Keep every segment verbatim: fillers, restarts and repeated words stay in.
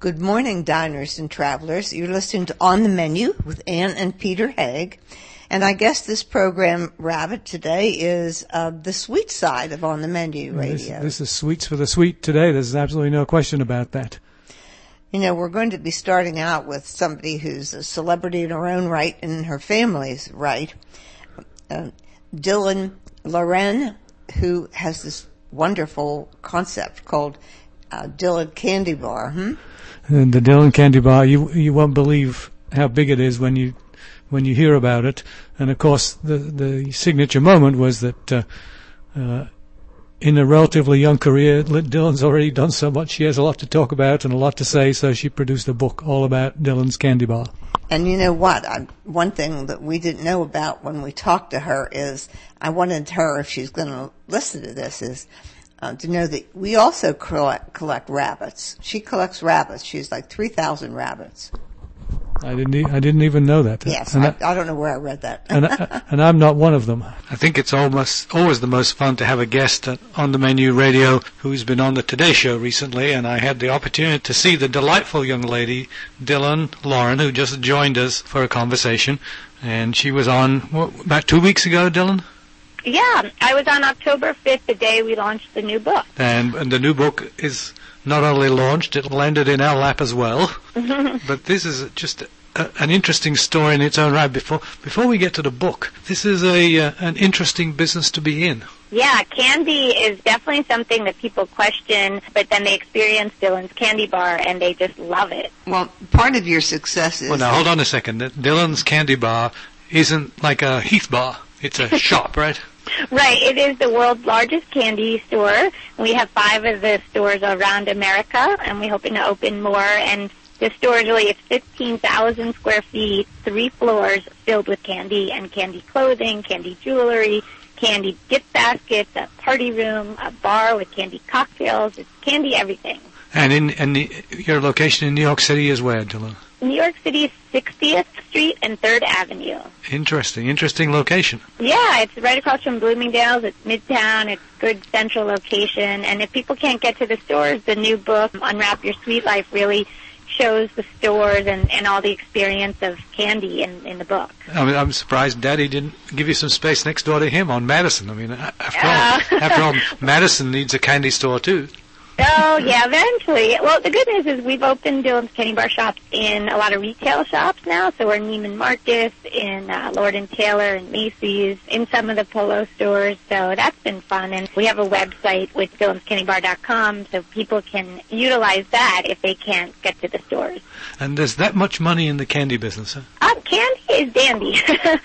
Good morning, diners and travelers. You're listening to On the Menu with Ann and Peter Haig. And I guess this program, Rabbit, today is uh, the sweet side of On the Menu radio. This, this is sweets for the sweet today. There's absolutely no question about that. You know, we're going to be starting out with somebody who's a celebrity in her own right and in her family's right. Uh, Dylan Loren, who has this wonderful concept called uh, Dylan Candy Bar. Hmm? And the Dylan Candy Bar, you you won't believe how big it is when you when you hear about it. And of course, the the signature moment was that uh, uh, in a relatively young career, Dylan's already done so much. She has a lot to talk about and a lot to say, so she produced a book all about Dylan's Candy Bar. And you know what? I, one thing that we didn't know about when we talked to her is I wanted her, if she's going to listen to this, is uh, to know that we also collect, collect rabbits. She collects rabbits. She's like three thousand rabbits. I didn't. E- I didn't even know that. Yes, and I, I don't know where I read that. and, I, and I'm not one of them. I think it's almost always the most fun to have a guest on the Menu Radio who's been on the Today Show recently, and I had the opportunity to see the delightful young lady, Dylan Loren, who just joined us for a conversation, and she was on what, about two weeks ago, Dylan. Yeah, I was on October fifth, the day we launched the new book. And, and the new book is not only launched, it landed in our lap as well. But this is just a, an interesting story in its own right. Before before we get to the book, this is a uh, an interesting business to be in. Yeah, candy is definitely something that people question, but then they experience Dylan's Candy Bar and they just love it. Well, part of your success is... Well, now, hold on a second. Dylan's Candy Bar isn't like a Heath Bar. It's a shop, right? Right. It is the world's largest candy store. We have five of the stores around America, and we're hoping to open more. And the store is really, it's fifteen thousand square feet, three floors filled with candy and candy clothing, candy jewelry, candy gift baskets, a party room, a bar with candy cocktails. It's candy everything. And in and the, your location in New York City is where, Dylan? New York City's sixtieth Street and third Avenue. Interesting, interesting location. Yeah, it's right across from Bloomingdale's. It's Midtown. It's good central location. And if people can't get to the stores, the new book, Unwrap Your Sweet Life, really shows the stores and, and all the experience of candy in, in the book. I mean, I'm surprised Daddy didn't give you some space next door to him on Madison. I mean, after uh. all, after all, Madison needs a candy store too. Oh, yeah, eventually. Well, the good news is we've opened Dylan's Candy Bar shops in a lot of retail shops now. So we're in Neiman Marcus, in uh, Lord and Taylor, and Macy's, in some of the Polo stores. So that's been fun. And we have a website with Dylan's Candy Bar dot com so people can utilize that if they can't get to the stores. And there's that much money in the candy business, huh? Um, candy is dandy.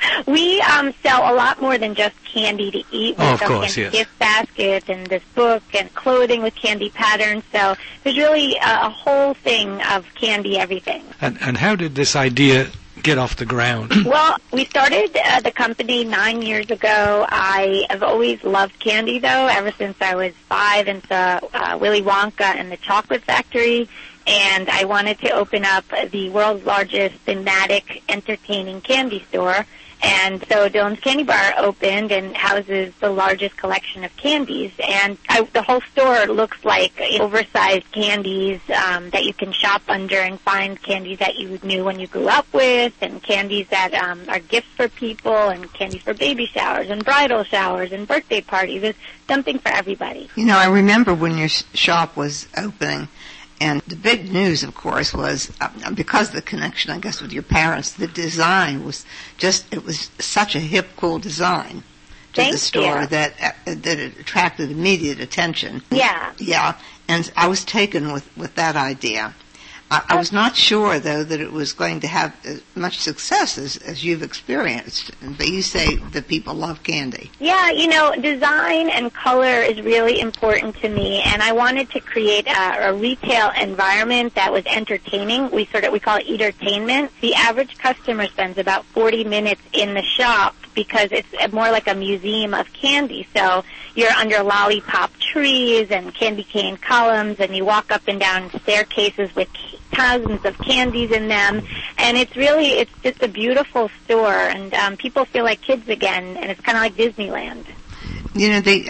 we um, sell a lot more than just candy to eat. We oh, of sell course, candy yes. gift baskets and this book and clothing with candy patterns. So there's really a, a whole thing of candy everything. And, and how did this idea get off the ground? Well, we started uh, the company nine years ago. I have always loved candy, though, ever since I was five and saw uh, Willy Wonka and the Chocolate Factory. And I wanted to open up the world's largest thematic, entertaining candy store. And so Dylan's Candy Bar opened and houses the largest collection of candies. And I, the whole store looks like oversized candies um, that you can shop under and find candies that you knew when you grew up with, and candies that um, are gifts for people, and candies for baby showers and bridal showers and birthday parties. There's something for everybody. You know, I remember when your shop was opening. And the big news, of course, was uh, because of the connection, I guess, with your parents, the design was just, it was such a hip, cool design to Thank the store you. that uh, that it attracted immediate attention. Yeah. Yeah. And I was taken with, with that idea. I, I was not sure, though, that it was going to have as much success as, as you've experienced. But you say that people love candy. Yeah, you know, design and color is really important to me, and I wanted to create a, a retail environment that was entertaining. We sort of, we call it entertainment. The average customer spends about forty minutes in the shop because it's more like a museum of candy. So you're under lollipop trees and candy cane columns, and you walk up and down staircases with thousands of candies in them, and it's really, it's just a beautiful store, and um, people feel like kids again, and it's kind of like Disneyland. You know, they, I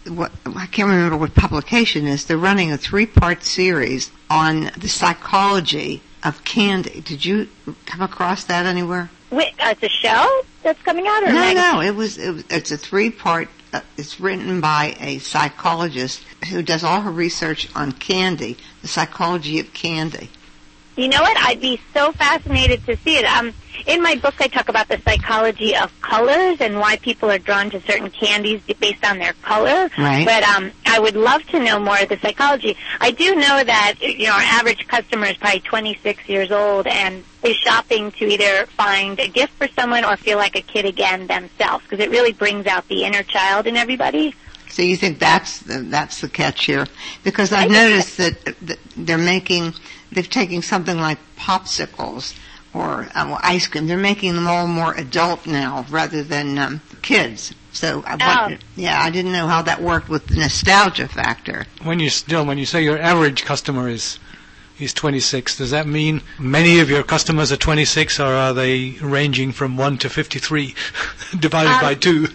what, I can't remember what publication it is. They're running a three-part series on the psychology of candy. Did you come across that anywhere? Wait, uh, it's a show that's coming out, or no, a no? It was. It was it's a three-part. Uh, it's written by a psychologist who does all her research on candy, the psychology of candy. You know what? I'd be so fascinated to see it. Um, in my book, I talk about the psychology of colors and why people are drawn to certain candies based on their color. Right. But um, I would love to know more of the psychology. I do know that, you know, our average customer is probably twenty-six years old and is shopping to either find a gift for someone or feel like a kid again themselves, because it really brings out the inner child in everybody. So you think that's the, that's the catch here? Because I've noticed that, that they're making, they're taking something like popsicles or uh, ice cream. They're making them all more adult now rather than um, kids. So I wondered, oh. yeah, I didn't know how that worked with the nostalgia factor. When you still, when you say your average customer is is twenty-six, does that mean many of your customers are twenty-six, or are they ranging from one to fifty-three divided um, by two?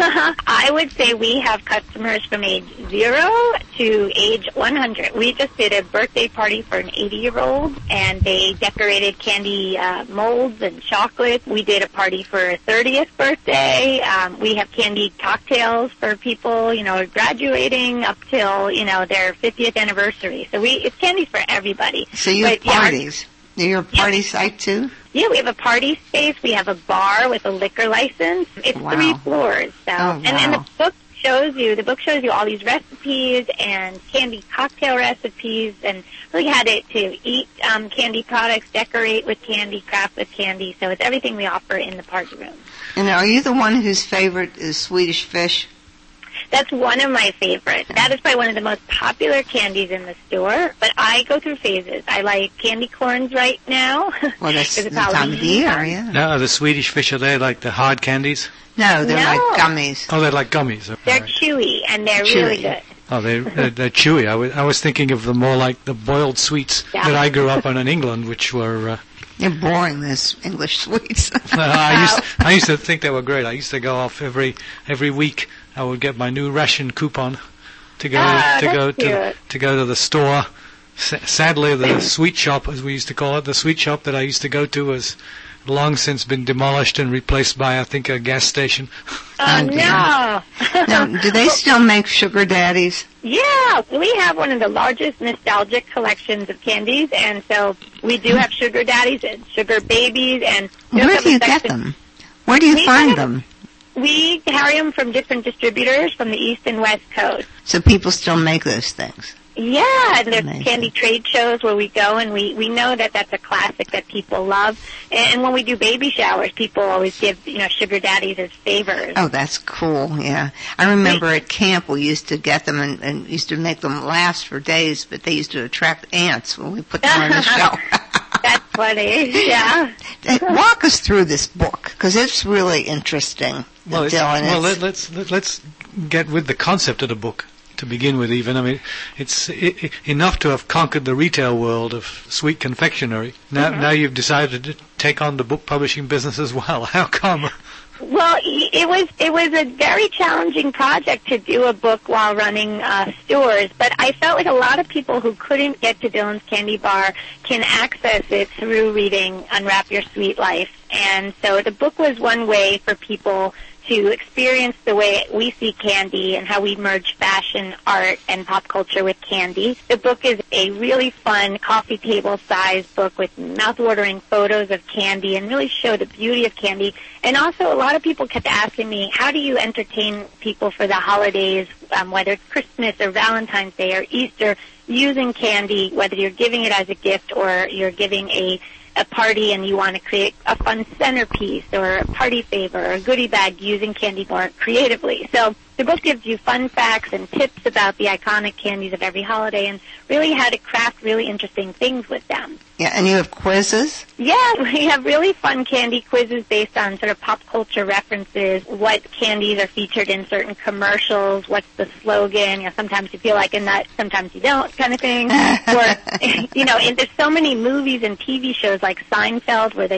I would say we have customers from age zero to age one hundred. We just did a birthday party for an eighty-year-old, and they decorated candy uh, molds and chocolate. We did a party for a thirtieth birthday. Um, we have candy cocktails for people, you know, graduating up till, you know, their fiftieth anniversary. So we it's candy for everybody. So you have but, parties. Yeah, You're a party yeah. site, too? Yeah, we have a party space. We have a bar with a liquor license. It's wow. three floors. So. Oh, wow. and, and the book shows you, the book shows you all these recipes and candy cocktail recipes, and really how to, to eat um, candy products, decorate with candy, craft with candy. So it's everything we offer in the party room. And are you the one whose favorite is Swedish Fish? That's one of my favorites. That is probably one of the most popular candies in the store, but I go through phases. I like candy corns right now. Well, that's the time of the year, yeah. Now, are the Swedish Fish, are they like the hard candies? No, they're no. like gummies. Oh, they're like gummies. All they're right. chewy, and they're chewy. really good. Oh, they're, they're, they're chewy. I was, I was thinking of the more like the boiled sweets yeah. that I grew up on in England, which were... Uh, They're boring, this English sweets. uh, I, used, I used to think they were great. I used to go off every every week. I would get my new ration coupon to go ah, to go cute. to to go to the store. S- sadly, the sweet shop, as we used to call it, the sweet shop that I used to go to has long since been demolished and replaced by, I think, a gas station. Oh, no. Now, do they still make sugar daddies? Yeah, we have one of the largest nostalgic collections of candies, and so we do have sugar daddies and sugar babies. And where do you get them? Where do you we find have, them? We carry them from different distributors from the East and West Coast. So people still make those things? Yeah, there's candy trade shows where we go, and we, we know that that's a classic that people love. And when we do baby showers, people always give, you know, sugar daddies as favors. Oh, that's cool, yeah. I remember at camp we used to get them and, and used to make them last for days, but they used to attract ants when we put them on the shelf. That's funny, yeah. Walk us through this book, because it's really interesting. Well, it's, Dylan, well it's, let, let's let, let's get with the concept of the book. To begin with, even. I mean, it's I- I- enough to have conquered the retail world of sweet confectionery. Now, mm-hmm. now you've decided to take on the book publishing business as well. How come? Well, it was it was a very challenging project to do a book while running uh, stores, but I felt like a lot of people who couldn't get to Dylan's Candy Bar can access it through reading Unwrap Your Sweet Life. And so the book was one way for people to experience the way we see candy and how we merge fashion, art, and pop culture with candy. The book is a really fun coffee table size book with mouth-watering photos of candy and really show the beauty of candy. And also a lot of people kept asking me, how do you entertain people for the holidays, um, whether it's Christmas or Valentine's Day or Easter, using candy, whether you're giving it as a gift or you're giving a a party and you want to create a fun centerpiece or a party favor or a goodie bag using candy bar creatively. So the book gives you fun facts and tips about the iconic candies of every holiday and really how to craft really interesting things with them. Yeah, and you have quizzes? Yeah, we have really fun candy quizzes based on sort of pop culture references, what candies are featured in certain commercials, what's the slogan, you know, sometimes you feel like a nut, sometimes you don't kind of thing. Or, you know, and there's so many movies and T V shows like Seinfeld where they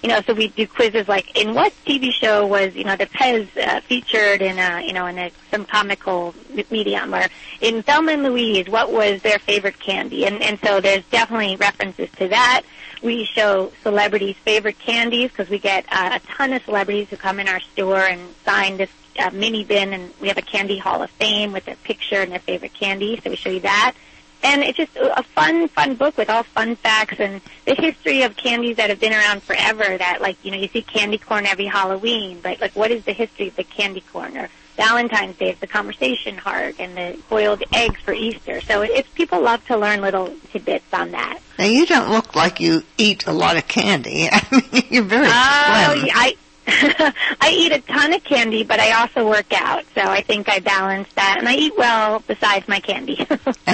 you know, so we do quizzes like, in what T V show was, you know, the Pez uh, featured in a, you know, in a, some comical medium, or in Thelma and Louise, what was their favorite candy? And, and so there's definitely references to that. We show celebrities' favorite candies because we get uh, a ton of celebrities who come in our store and sign this uh, mini bin, and we have a Candy Hall of Fame with their picture and their favorite candy, so we show you that. And it's just a fun, fun book with all fun facts and the history of candies that have been around forever that, like, you know, you see candy corn every Halloween, but, like, what is the history of the candy corn? Or Valentine's Day is the conversation heart, and the boiled eggs for Easter. So it's, people love to learn little tidbits on that. Now, you don't look like you eat a lot of candy. I mean, you're very oh, slim. Yeah, I I eat a ton of candy, but I also work out, so I think I balance that. And I eat well besides my candy.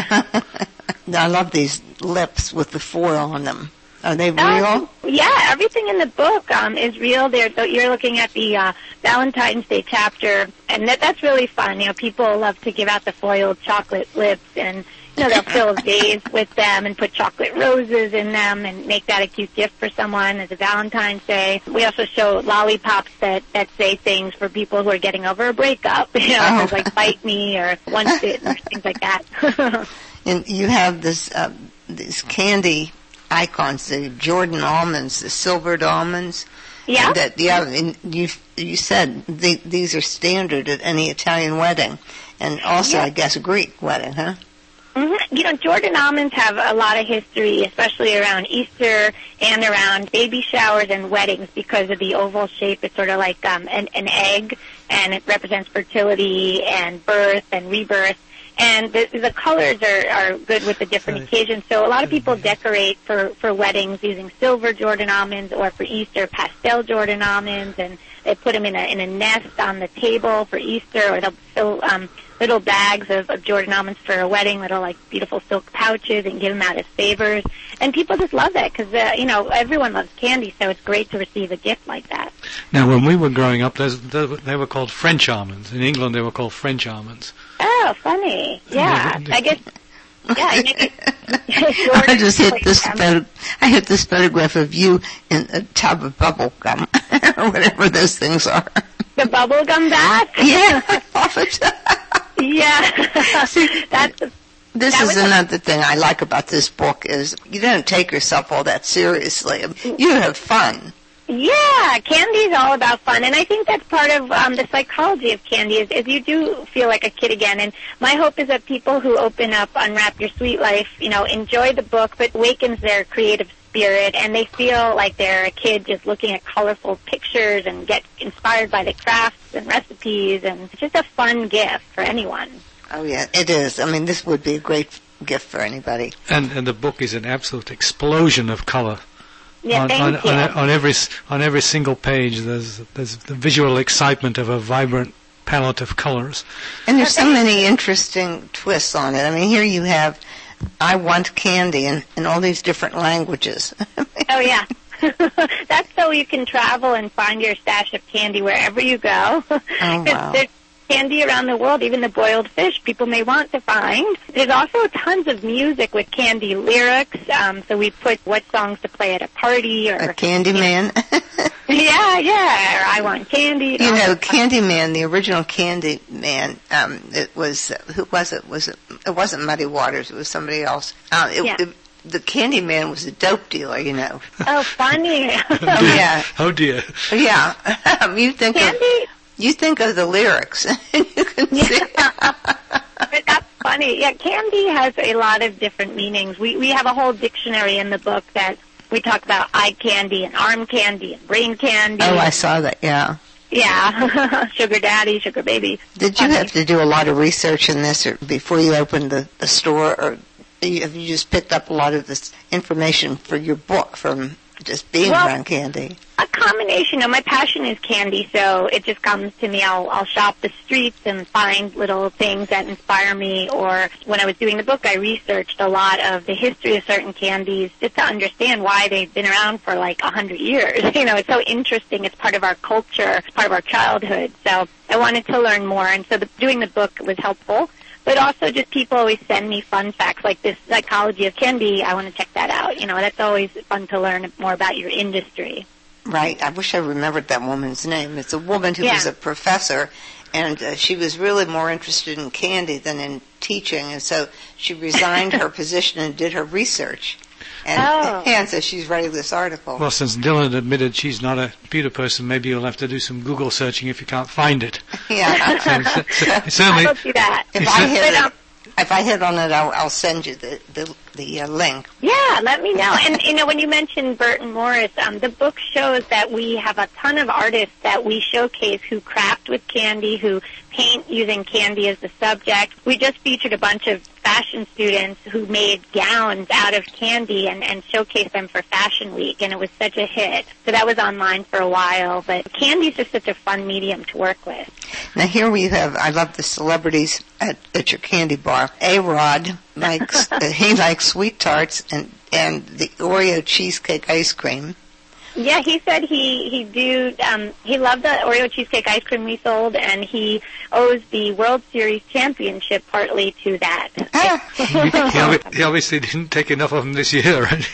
I love these lips with the foil on them. Are they real? Um, yeah, everything in the book um, is real. There, so you're looking at the uh, Valentine's Day chapter, and that, that's really fun. You know, people love to give out the foiled chocolate lips, and you know, they'll fill a vase with them and put chocolate roses in them and make that a cute gift for someone as a Valentine's Day. We also show lollipops that, that say things for people who are getting over a breakup, you know, Oh. like bite me or once it or things like that. And you have this uh, these candy icons, the Jordan almonds, the silvered almonds. Yeah. That, yeah, and you you said the, these are standard at any Italian wedding, and also, Yeah. I guess, a Greek wedding, huh? Mm-hmm. You know, Jordan almonds have a lot of history, especially around Easter and around baby showers and weddings because of the oval shape. It's sort of like um, an, an egg, and it represents fertility and birth and rebirth. And the, the colors are, are good with the different occasions. So a lot of people decorate for, for weddings using silver Jordan almonds, or for Easter, pastel Jordan almonds, and they put them in a, in a nest on the table for Easter, or they'll fill um, little bags of, of Jordan almonds for a wedding, little, like, beautiful silk pouches, and give them out as favors. And people just love it because, uh, you know, everyone loves candy, so it's great to receive a gift like that. Now, when we were growing up, those, they were called French almonds. In England, they were called French almonds. Oh, funny. Yeah, I guess. Yeah, I, think I just hit this photo, I hit this photograph of you in a tub of bubble gum, or whatever those things are. The bubble gum bath? Yeah, off it. Yeah. See, That's a, this that is was a- another thing I like about this book is you don't take yourself all that seriously. You have fun. yeah, candy is all about fun, and I think that's part of um, the psychology of candy is, is you do feel like a kid again, and my hope is that people who open up Unwrap Your Sweet Life, you know, enjoy the book, but awakens their creative spirit, and they feel like they're a kid just looking at colorful pictures and get inspired by the crafts and recipes, and it's just a fun gift for anyone. Oh yeah, it is. I mean, this would be a great gift for anybody. And, and the book is an absolute explosion of color. Yeah, on, thank on, you. on, on every s- on every single page, there's there's the visual excitement of a vibrant palette of colors. And there's so many interesting twists on it. I mean, here you have I want candy in, in all these different languages. Oh, yeah. That's so you can travel and find your stash of candy wherever you go. Oh, wow. There's candy around the world, even the boiled fish people may want to find. There's also tons of music with candy lyrics. Um, so we put what songs to play at a party, or A Candyman. yeah, yeah, or I want candy. You know, Candyman, the original Candyman, um, it was, uh, who was it? Was it, it wasn't Muddy Waters, it was somebody else. Uh, it, Yeah. it, the Candyman was a dope dealer, you know. Oh, funny. Oh, yeah. Oh dear. Yeah. Um, you think Candy? of, you think of the lyrics, and you can see. That's funny. Yeah, candy has a lot of different meanings. We we have a whole dictionary in the book that we talk about eye candy and arm candy and brain candy. Oh, I saw that, yeah. Yeah, sugar daddy, sugar baby. Did you Funny. have to do a lot of research in this or before you opened the, the store, or you- have you just picked up a lot of this information for your book from just being Well, around candy? A combination. Of my passion is candy, so it just comes to me. I'll, I'll shop the streets and find little things that inspire me. Or when I was doing the book, I researched a lot of the history of certain candies just to understand why they've been around for like a hundred years. You know, it's so interesting. It's part of our culture. It's part of our childhood. So I wanted to learn more, and so the, doing the book was helpful. But also just people always send me fun facts like this psychology of candy. I want to check that out. You know, that's always fun to learn more about your industry. Right. I wish I remembered that woman's name. It's a woman who Yeah. was a professor, and uh, she was really more interested in candy than in teaching, and so she resigned her position and did her research. And, Oh. and so she's writing this article. Well, since Dylan admitted she's not a computer person, maybe you'll have to do some Google searching if you can't find it. Yeah. So, so, so, certainly, I'll do that. If I hit But, it, um, if I hit on it, I'll, I'll send you the the, the uh, link. Yeah, let me know. And, you know, when you mentioned Burton Morris, um, the book shows that we have a ton of artists that we showcase who craft with candy, who paint using candy as the subject. We just featured a bunch of fashion students who made gowns out of candy and, and showcased them for Fashion Week, and it was such a hit. So that was online for a while, but candy's just such a fun medium to work with. Now here we have, I love the celebrities at, at your candy bar. A-Rod likes, uh, he likes sweet tarts and, and the Oreo cheesecake ice cream. Yeah, he said he he do um, he loved the Oreo cheesecake ice cream we sold, and he owes the World Series championship partly to that. Ah. he, obvi- he obviously didn't take enough of them this year, right?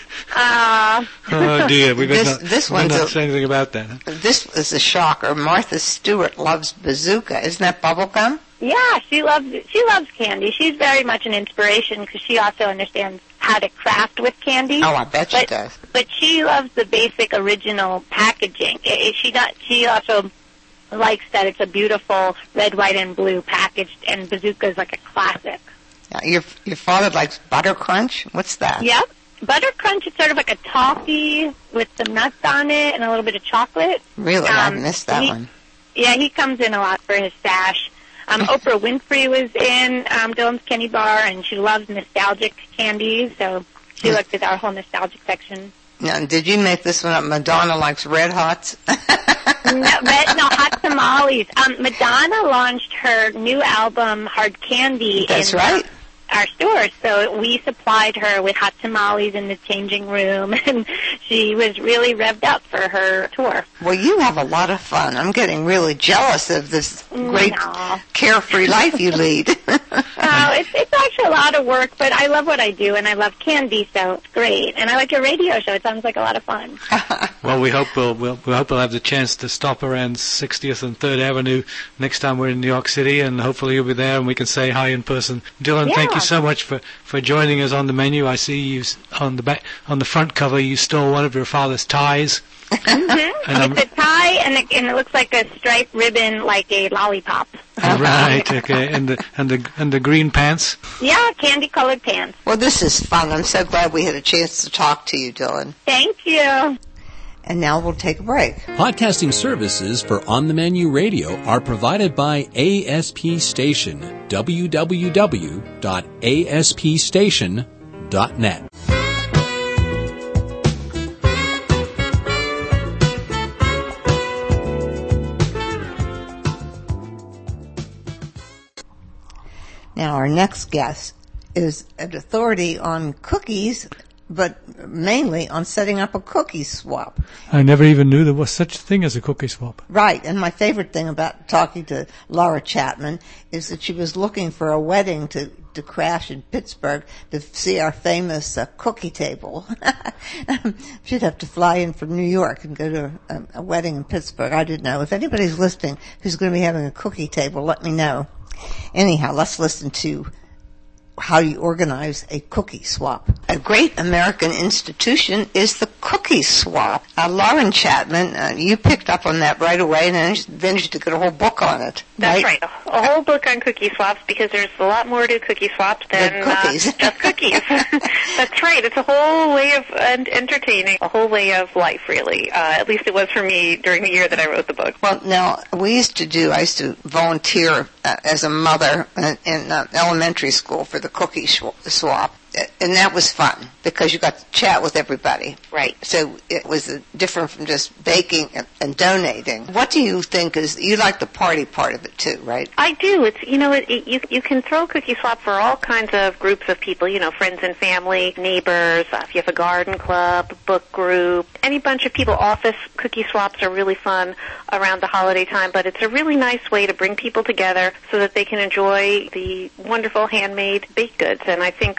Uh, Oh dear, we better This- not, this we better one's not a- say anything about that. Huh? This is a shocker. Martha Stewart loves Bazooka. Isn't that bubblegum? yeah, she loves she loves candy. She's very much an inspiration because she also understands how to craft with candy. Oh, I bet she but, does. But she loves the basic original packaging. It, it, she not she also likes that it's a beautiful red, white, and blue packaged, and Bazooka is like a classic. Yeah, your your father likes Butter Crunch. What's that? Yep. Butter Crunch is sort of like a toffee with some nuts on it and a little bit of chocolate. Really, I Um, missed that he- one. Yeah, he comes in a lot for his stash. Um, Oprah Winfrey was in um, Dylan's Candy Bar, and she loves nostalgic candy, so she Yeah. looked at our whole nostalgic section. Now, did you make this one up? Madonna likes Red Hots. no, red, no, hot tamales. Um, Madonna launched her new album, Hard Candy, That's in right. our stores, so we supplied her with hot tamales in the changing room, and she was really revved up for her tour. Well, you have a lot of fun. I'm getting really jealous of this great No. carefree life you lead. No, it's, it's actually a lot of work, but I love what I do, and I love candy, so it's great. And I like your radio show. It sounds like a lot of fun. Well, we hope we'll, we'll we hope we'll have the chance to stop around sixtieth and third Avenue next time we're in New York City, and hopefully you'll be there and we can say hi in person. Dylan, thank Yeah. you so much for, for joining us on the menu. I see you s- on the back on the front cover. You stole one of your father's ties. Mm-hmm. And I'm- It's a tie, and it, and it looks like a striped ribbon, like a lollipop. Right, okay, and the and the and the green pants. Yeah, candy-colored pants. Well, this is fun. I'm so glad we had a chance to talk to you, Dylan. Thank you. And now we'll take a break. Podcasting services for On the Menu Radio are provided by A S P Station, w w w dot a s p station dot net. Now, our next guest is an authority on cookies, but mainly on setting up a cookie swap. I never even knew there was such a thing as a cookie swap. Right, and my favorite thing about talking to Laura Chapman is that she was looking for a wedding to, to crash in Pittsburgh to see our famous uh, cookie table. She'd have to fly in from New York and go to a, a wedding in Pittsburgh. I didn't know. If anybody's listening who's going to be having a cookie table, let me know. Anyhow, let's listen to how you organize a cookie swap. A great American institution is the cookie swap. Uh, Lauren Chapman, uh, you picked up on that right away and then managed to get a whole book on it. That's right. A whole book on cookie swaps, because there's a lot more to cookie swaps than Than cookies. Uh, just cookies. That's right. It's a whole way of uh, entertaining, a whole way of life, really. Uh, at least it was for me during the year that I wrote the book. Well, now, we used to do, I used to volunteer uh, as a mother in, in uh, elementary school for the cookie sh- swap. And that was fun because you got to chat with everybody. Right. So it was uh, different from just baking and, and donating. What do you think is, you like the party part of it too, right? I do. It's you know it, it, you you can throw cookie swap for all kinds of groups of people. You know, friends and family, neighbors. Uh, if you have a garden club, book group, any bunch of people. Office cookie swaps are really fun around the holiday time. But it's a really nice way to bring people together so that they can enjoy the wonderful handmade baked goods. And I think that uh,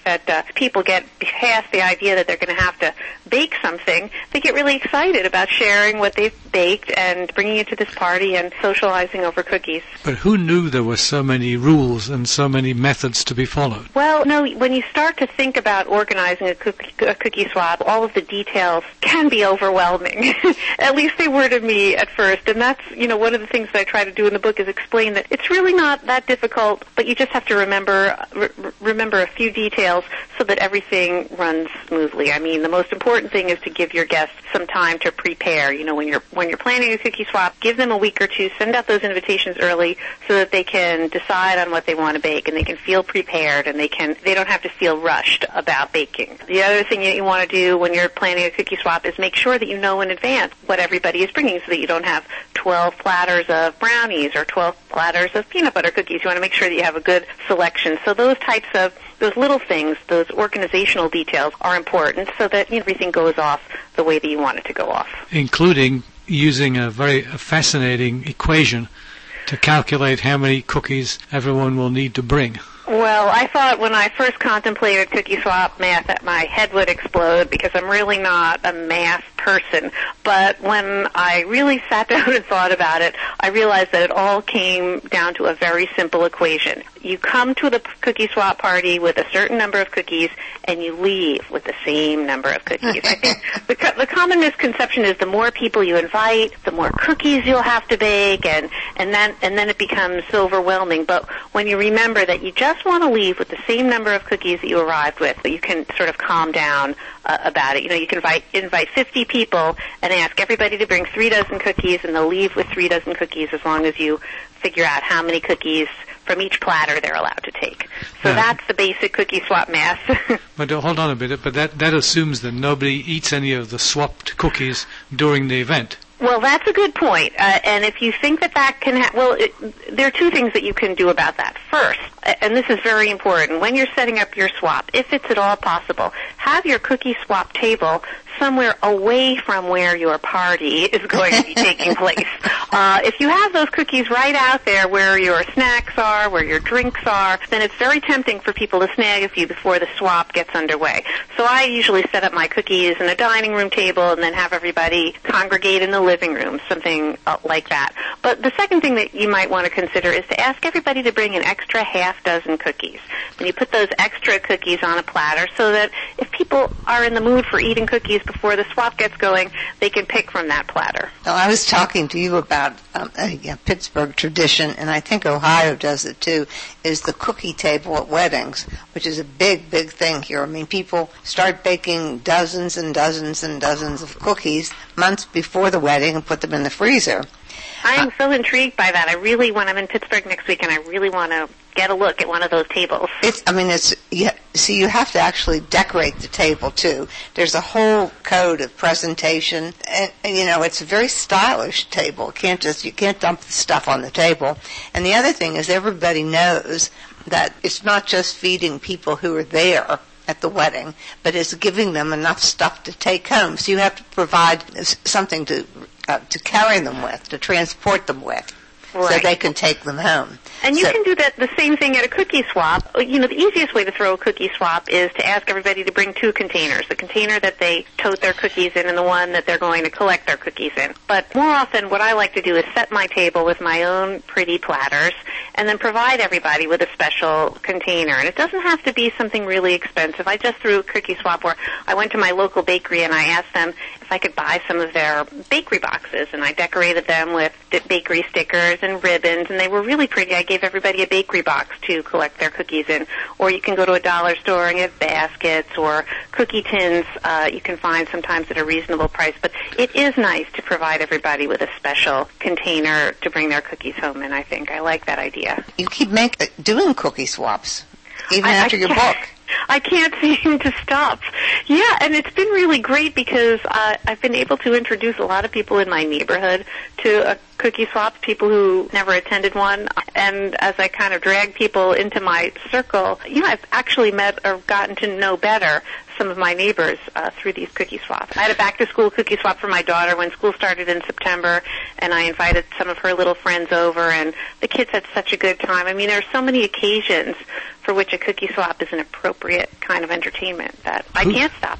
people get past the idea that they're going to have to bake something, they get really excited about sharing what they've baked and bringing it to this party and socializing over cookies. But who knew there were so many rules and so many methods to be followed? Well, no, when you start to think about organizing a cookie, a cookie swap, all of the details can be overwhelming. At least they were to me at first. And that's, you know, one of the things that I try to do in the book is explain that it's really not that difficult, but you just have to remember re- remember a few details so that everything runs smoothly. I mean, the most important thing is to give your guests some time to prepare. You know, when you're when you're planning a cookie swap, give them a week or two, send out those invitations early so that they can decide on what they want to bake and they can feel prepared and they can they don't have to feel rushed about baking. The other thing that you want to do when you're planning a cookie swap is make sure that you know in advance what everybody is bringing so that you don't have twelve platters of brownies or twelve platters of peanut butter cookies. You want to make sure that you have a good selection. So those types of, those little things, those organizational details are important so that, you know, everything goes off the way that you want it to go off. Including using a very fascinating equation to calculate how many cookies everyone will need to bring. Well, I thought when I first contemplated cookie swap math that my head would explode because I'm really not a math person. But when I really sat down and thought about it, I realized that it all came down to a very simple equation. You come to the cookie swap party with a certain number of cookies, and you leave with the same number of cookies. I think the, co- the common misconception is the more people you invite, the more cookies you'll have to bake, and, and, then, and then it becomes overwhelming. But when you remember that you just want to leave with the same number of cookies that you arrived with, you can sort of calm down uh, about it. You know, you can invite, invite fifty people and ask everybody to bring three dozen cookies, and they'll leave with three dozen cookies as long as you figure out how many cookies from each platter they're allowed to take. So yeah. That's the basic cookie swap math. But uh, hold on a bit, but that, that assumes that nobody eats any of the swapped cookies during the event. Well, that's a good point. Uh, and if you think that that can ha- well, it, there are two things that you can do about that. First, and this is very important, when you're setting up your swap, if it's at all possible, have your cookie swap table somewhere away from where your party is going to be taking place. Uh, if you have those cookies right out there where your snacks are, where your drinks are, then it's very tempting for people to snag a few before the swap gets underway. So I usually set up my cookies in a dining room table and then have everybody congregate in the living room, something uh, like that. But the second thing that you might want to consider is to ask everybody to bring an extra half dozen cookies. And you put those extra cookies on a platter so that if people are in the mood for eating cookies before the swap gets going, they can pick from that platter. Well, I was talking to you about um, a, a Pittsburgh tradition, and I think Ohio does it too, is the cookie table at weddings, which is a big, big thing here. I mean, people start baking dozens and dozens and dozens of cookies months before the wedding and put them in the freezer. I am so intrigued by that. I really, when I'm in Pittsburgh next week, and I really want to get a look at one of those tables. It's, I mean, it's, you, see, you have to actually decorate the table, too. There's a whole code of presentation, and, and, you know, it's a very stylish table. You can't just, you can't dump the stuff on the table. And the other thing is everybody knows that it's not just feeding people who are there at the wedding, but it's giving them enough stuff to take home. So you have to provide something to uh, to carry them with, to transport them with, right, so they can take them home. And you so, can do that the same thing at a cookie swap. You know, the easiest way to throw a cookie swap is to ask everybody to bring two containers, the container that they tote their cookies in and the one that they're going to collect their cookies in. But more often what I like to do is set my table with my own pretty platters and then provide everybody with a special container. And it doesn't have to be something really expensive. I just threw a cookie swap where I went to my local bakery and I asked them if I could buy some of their bakery boxes, and I decorated them with bakery stickers and ribbons, and they were really pretty. I gave everybody a bakery box to collect their cookies in. Or you can go to a dollar store and get baskets or cookie tins uh, you can find sometimes at a reasonable price. But it is nice to provide everybody with a special container to bring their cookies home in, I think. I like that idea. You keep make, doing cookie swaps, even I, after I your can't. book. I can't seem to stop. Yeah, and it's been really great because uh, I've been able to introduce a lot of people in my neighborhood to a cookie swap, people who never attended one. And as I kind of drag people into my circle, you know, I've actually met or gotten to know better some of my neighbors uh, through these cookie swaps. I had a back-to-school cookie swap for my daughter when school started in September, and I invited some of her little friends over, and the kids had such a good time. I mean, there are so many occasions for which a cookie swap is an appropriate kind of entertainment that I can't stop.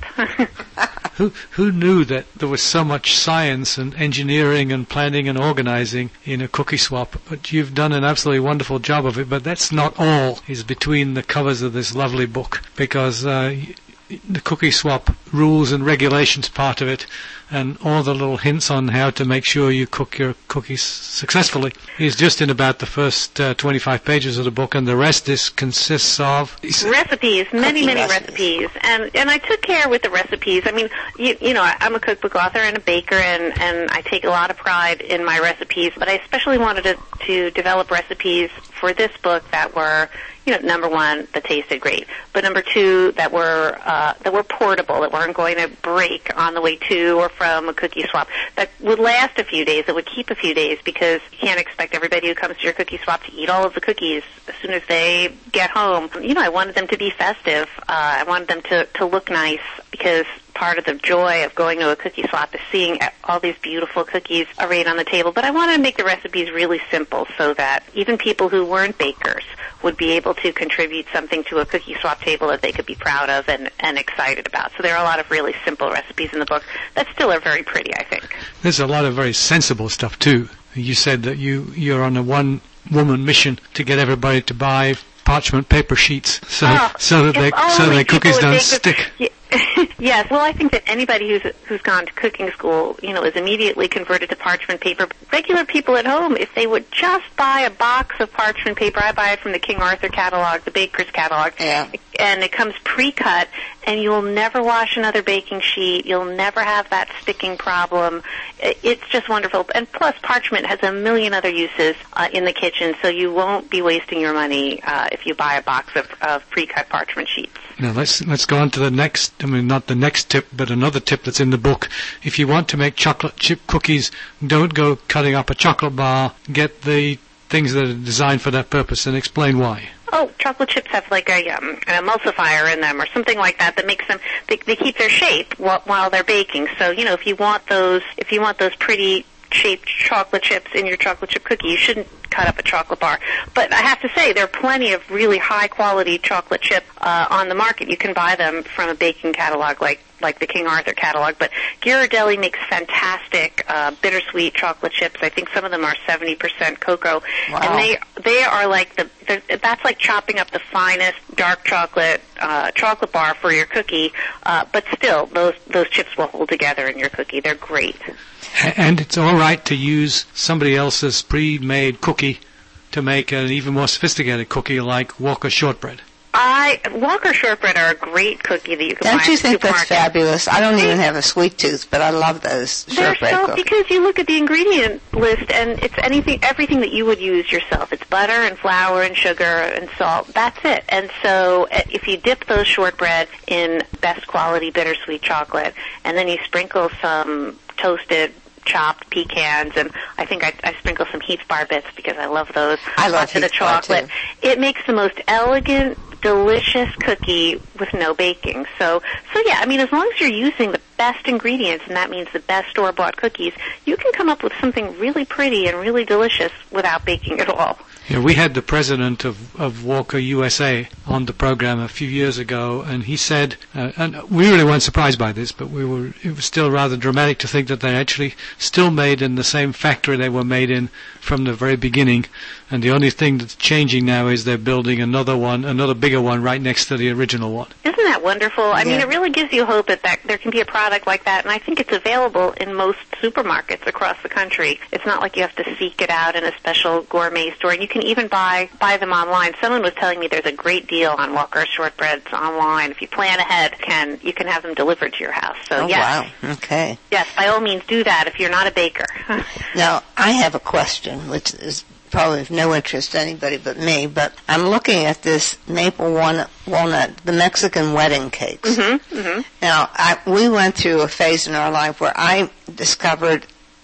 who who knew that there was so much science and engineering and planning and organizing in a cookie swap? But you've done an absolutely wonderful job of it. But that's not all is between the covers of this lovely book, because uh, the cookie swap rules and regulations part of it, and all the little hints on how to make sure you cook your cookies successfully is just in about the first uh, twenty-five pages of the book, and the rest is consists of recipes, many, Cookie many recipes. recipes. And and I took care with the recipes. I mean, you, you know, I'm a cookbook author and a baker, and, and I take a lot of pride in my recipes, but I especially wanted to, to develop recipes for this book that were, you know, number one, that tasted great, but number two, that were uh, that were portable, that weren't going to break on the way to or from a cookie swap, that would last a few days, that would keep a few days, because you can't expect everybody who comes to your cookie swap to eat all of the cookies as soon as they get home. You know, I wanted them to be festive. Uh, I wanted them to, to look nice, because part of the joy of going to a cookie swap is seeing all these beautiful cookies arrayed on the table. But I wanted to make the recipes really simple so that even people who weren't bakers would be able to contribute something to a cookie swap table that they could be proud of and, and excited about. So there are a lot of really simple recipes in the book that still are very pretty, I think. There's a lot of very sensible stuff, too. You said that you, you're on a one-woman mission to get everybody to buy parchment paper sheets so oh, so that they so their cookies don't stick. Yeah. Yes, well, I think that anybody who's who's gone to cooking school, you know, is immediately converted to parchment paper. Regular people at home, if they would just buy a box of parchment paper, I buy it from the King Arthur catalog, the Baker's catalog, yeah. and it comes pre-cut, and you'll never wash another baking sheet. You'll never have that sticking problem. It's just wonderful. And plus, parchment has a million other uses uh, in the kitchen, so you won't be wasting your money uh, if you buy a box of, of pre-cut parchment sheets. Now let's let's go on to the next. I mean, not the next tip, but another tip that's in the book. If you want to make chocolate chip cookies, don't go cutting up a chocolate bar. Get the things that are designed for that purpose, and explain why. Oh, chocolate chips have like a um, an emulsifier in them or something like that that makes them they, they keep their shape while, while they're baking. So you know, if you want those if you want those pretty shaped chocolate chips in your chocolate chip cookie, you shouldn't cut up a chocolate bar. But I have to say, there are plenty of really high quality chocolate chip uh, on the market. You can buy them from a baking catalog like like the King Arthur catalog. But Ghirardelli makes fantastic uh, bittersweet chocolate chips. I think some of them are seventy percent cocoa, wow. and they they are like the that's like chopping up the finest dark chocolate uh, chocolate bar for your cookie. Uh, but still, those those chips will hold together in your cookie. They're great. And it's all right to use somebody else's pre-made cookie to make an even more sophisticated cookie like Walker shortbread. I Walker shortbread are a great cookie that you can Don't buy you in the think that's supermarket. fabulous? I don't even have a sweet tooth, but I love those They're shortbread so cookies. because you look at the ingredient list and it's anything, everything that you would use yourself. It's butter and flour and sugar and salt. That's it. And so uh, if you dip those shortbread in best quality bittersweet chocolate, and then you sprinkle some toasted chopped pecans, and I think I, I sprinkle some Heath Bar bits because I love those. I love onto the Heath Bar, chocolate. too. It makes the most elegant, delicious cookie with no baking. So, so yeah, I mean, as long as you're using the best ingredients, and that means the best store-bought cookies, you can come up with something really pretty and really delicious without baking at all. Yeah, we had the president of, of Walker U S A on the program a few years ago, and he said, uh, and we really weren't surprised by this, but we were, it was still rather dramatic to think that they actually still made in the same factory they were made in from the very beginning, and the only thing that's changing now is they're building another one, another bigger one right next to the original one. Isn't that wonderful? I Yeah. mean, it really gives you hope that, that there can be a product like that, and I think it's available in most supermarkets across the country. It's not like you have to seek it out in a special gourmet store, and you can even buy buy them online. Someone was telling me there's a great deal on Walker shortbreads online. If you plan ahead, can you can have them delivered to your house. So Oh, yes, wow. Okay. yes, by all means do that if you're not a baker. Now, I have a question, which is probably of no interest to anybody but me, but I'm looking at this maple walnut, walnut the Mexican wedding cakes. Mm-hmm, mm-hmm. Now, I, we went through a phase in our life where I discovered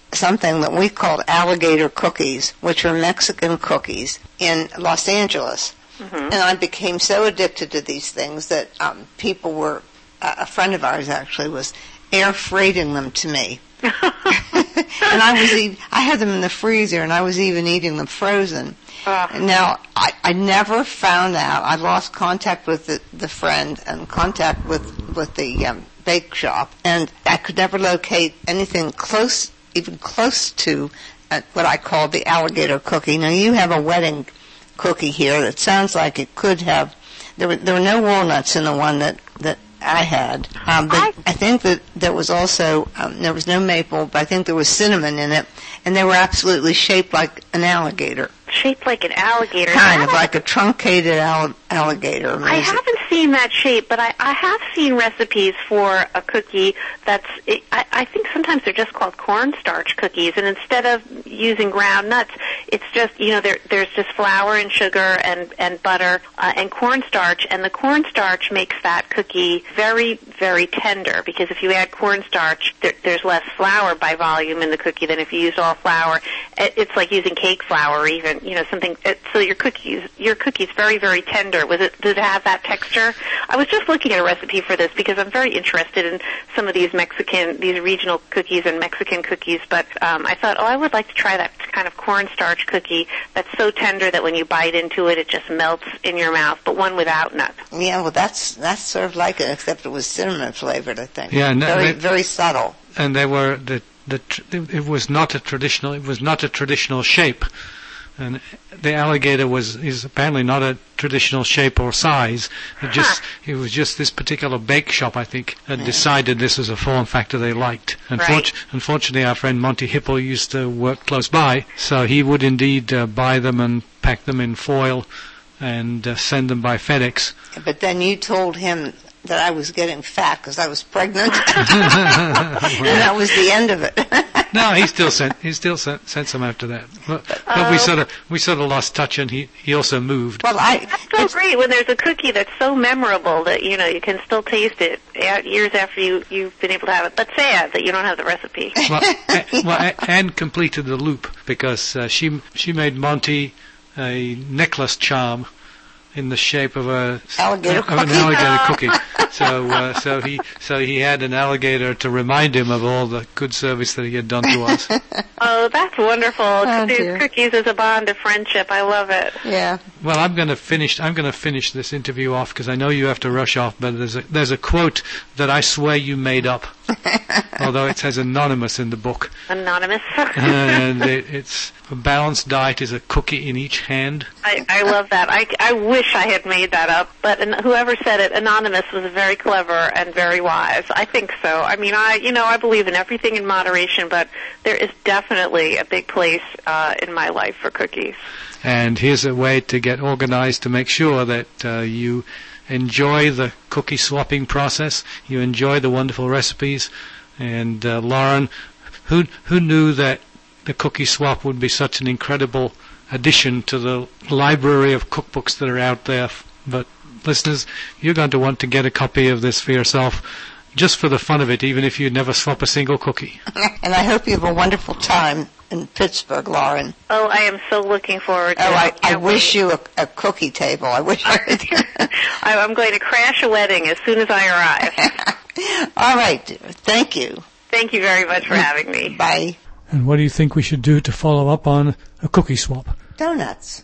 something that we called alligator cookies, which are Mexican cookies, in Los Angeles. Mm-hmm. And I became so addicted to these things that um, people were, uh, a friend of ours actually was air freighting them to me. And I was even, I had them in the freezer, and I was even eating them frozen. Uh. Now, I, I never found out. I lost contact with the, the friend and contact with, with the um, bake shop, and I could never locate anything close, even close to uh, what I call the alligator cookie. Now, you have a wedding cookie here that sounds like it could have, there were, there were no walnuts in the one that, that I had. Um, but I, I think that there was also, um, there was no maple, but I think there was cinnamon in it, and they were absolutely shaped like an alligator. Shaped like an alligator? Kind of, like a truncated al- alligator. I haven't seen that shape, but I, I have seen recipes for a cookie that's, it, I, I think sometimes they're just called cornstarch cookies, and instead of using ground nuts, it's just, you know, there, there's just flour and sugar and, and butter uh, and cornstarch, and the cornstarch makes that cookie very, very tender, because if you add cornstarch, there, there's less flour by volume in the cookie than if you use all flour. It, it's like using cake flour, even, you know, something, it, so your cookies, your cookie's very, very tender. Was it, did it have that texture? I was just looking at a recipe for this because I'm very interested in some of these Mexican, these regional cookies and Mexican cookies, but um, I thought, oh, I would like to try that kind of cornstarch cookie that's so tender that when you bite into it, it just melts in your mouth, but one without nuts. Yeah, well, that's that's sort of like it, except it was cinnamon flavored, I think. Yeah, and very, they, very subtle. And they were the the it was not a traditional it was not a traditional shape. And the alligator was is apparently not a traditional shape or size. It just it was just this particular bake shop, I think, had yeah. decided this was a form factor they liked. Unfortunately, right. unfortunately, our friend Monty Hipple used to work close by, so he would indeed uh, buy them and pack them in foil and uh, send them by FedEx. But then you told him that I was getting fat because I was pregnant, and that was the end of it. No, he still sent he still sent, sent some after that, but, but uh, we sort of we sort of lost touch, and he, he also moved. Well, I that's so great when there's a cookie that's so memorable that you know you can still taste it years after you you've been able to have it. But sad that you don't have the recipe. Well, a, well Anne completed the loop because uh, she she made Monty a necklace charm in the shape of a alligator of an alligator cookie. So, uh, so he, so he had an alligator to remind him of all the good service that he had done to us. Oh, that's wonderful! Oh, These cookies is a bond of friendship. I love it. Yeah. Well, I'm going to finish. I'm going to finish this interview off because I know you have to rush off. But there's a there's a quote that I swear you made up, although it says anonymous in the book. Anonymous. And it, it's a balanced diet is a cookie in each hand. I, I love that. I, I wish I had made that up, but an, whoever said it, anonymous, was very clever and very wise. I think so. I mean, I you know I believe in everything in moderation, but there is definitely a big place uh, in my life for cookies. And here's a way to get organized to make sure that uh, you enjoy the cookie swapping process, you enjoy the wonderful recipes. And uh, Lauren, who who knew that the cookie swap would be such an incredible addition to the library of cookbooks that are out there? But listeners, you're going to want to get a copy of this for yourself, just for the fun of it, even if you never swap a single cookie. And I hope you have a wonderful time in Pittsburgh, Lauren. Oh, I am so looking forward to oh, it. I, I wish you a, a cookie table. I wish I could. I'm going to crash a wedding as soon as I arrive. All right. Thank you. Thank you very much for having me. Bye. And what do you think we should do to follow up on a cookie swap? Donuts.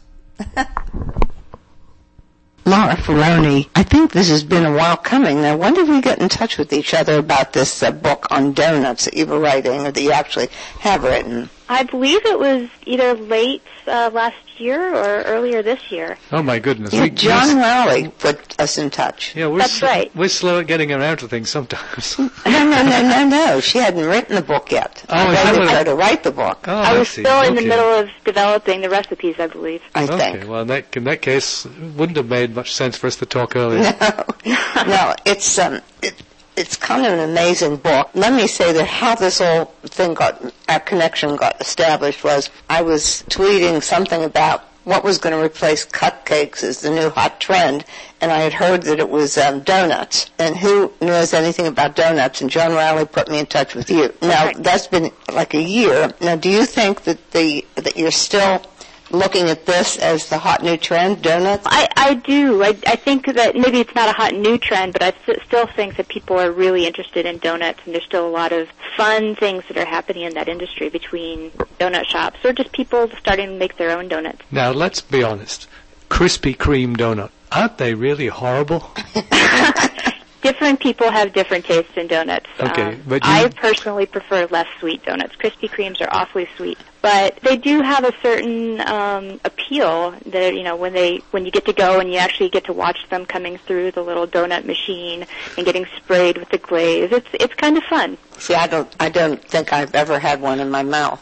Laura Ferroni, I think this has been a while coming. Now, when did we get in touch with each other about this uh, book on donuts that you were writing, or that you actually have written? I believe it was either late uh, last year or earlier this year. Oh, my goodness. Yeah, we, John Rowley put us in touch. Yeah, we're That's s- right. We're slow at getting around to things sometimes. no, no, no, no, no. She hadn't written the book yet. Oh, I is that waited what her it- to write the book. Oh, I was see. still in okay. the middle of developing the recipes, I believe. I Okay, think. well, in that, in that case, it wouldn't have made much sense for us to talk earlier. No, no, it's um, it, it's kind of an amazing book. Let me say that how this whole thing got, our connection got established was I was tweeting something about what was going to replace cupcakes as the new hot trend, and I had heard that it was um, donuts. And who knows anything about donuts? And John Riley put me in touch with you. Now, that's been like a year. Now, do you think that the that you're still looking at this as the hot new trend, donuts? I, I do. I, I think that maybe it's not a hot new trend, but I s- still think that people are really interested in donuts, and there's still a lot of fun things that are happening in that industry between donut shops or just people starting to make their own donuts. Now, let's be honest. Krispy Kreme donut, aren't they really horrible? Different people have different tastes in donuts. Okay, um, but you... I personally prefer less sweet donuts. Krispy Kremes are awfully sweet, but they do have a certain um, appeal. That you know, when they when you get to go and you actually get to watch them coming through the little donut machine and getting sprayed with the glaze, it's it's kind of fun. See, I don't I don't think I've ever had one in my mouth.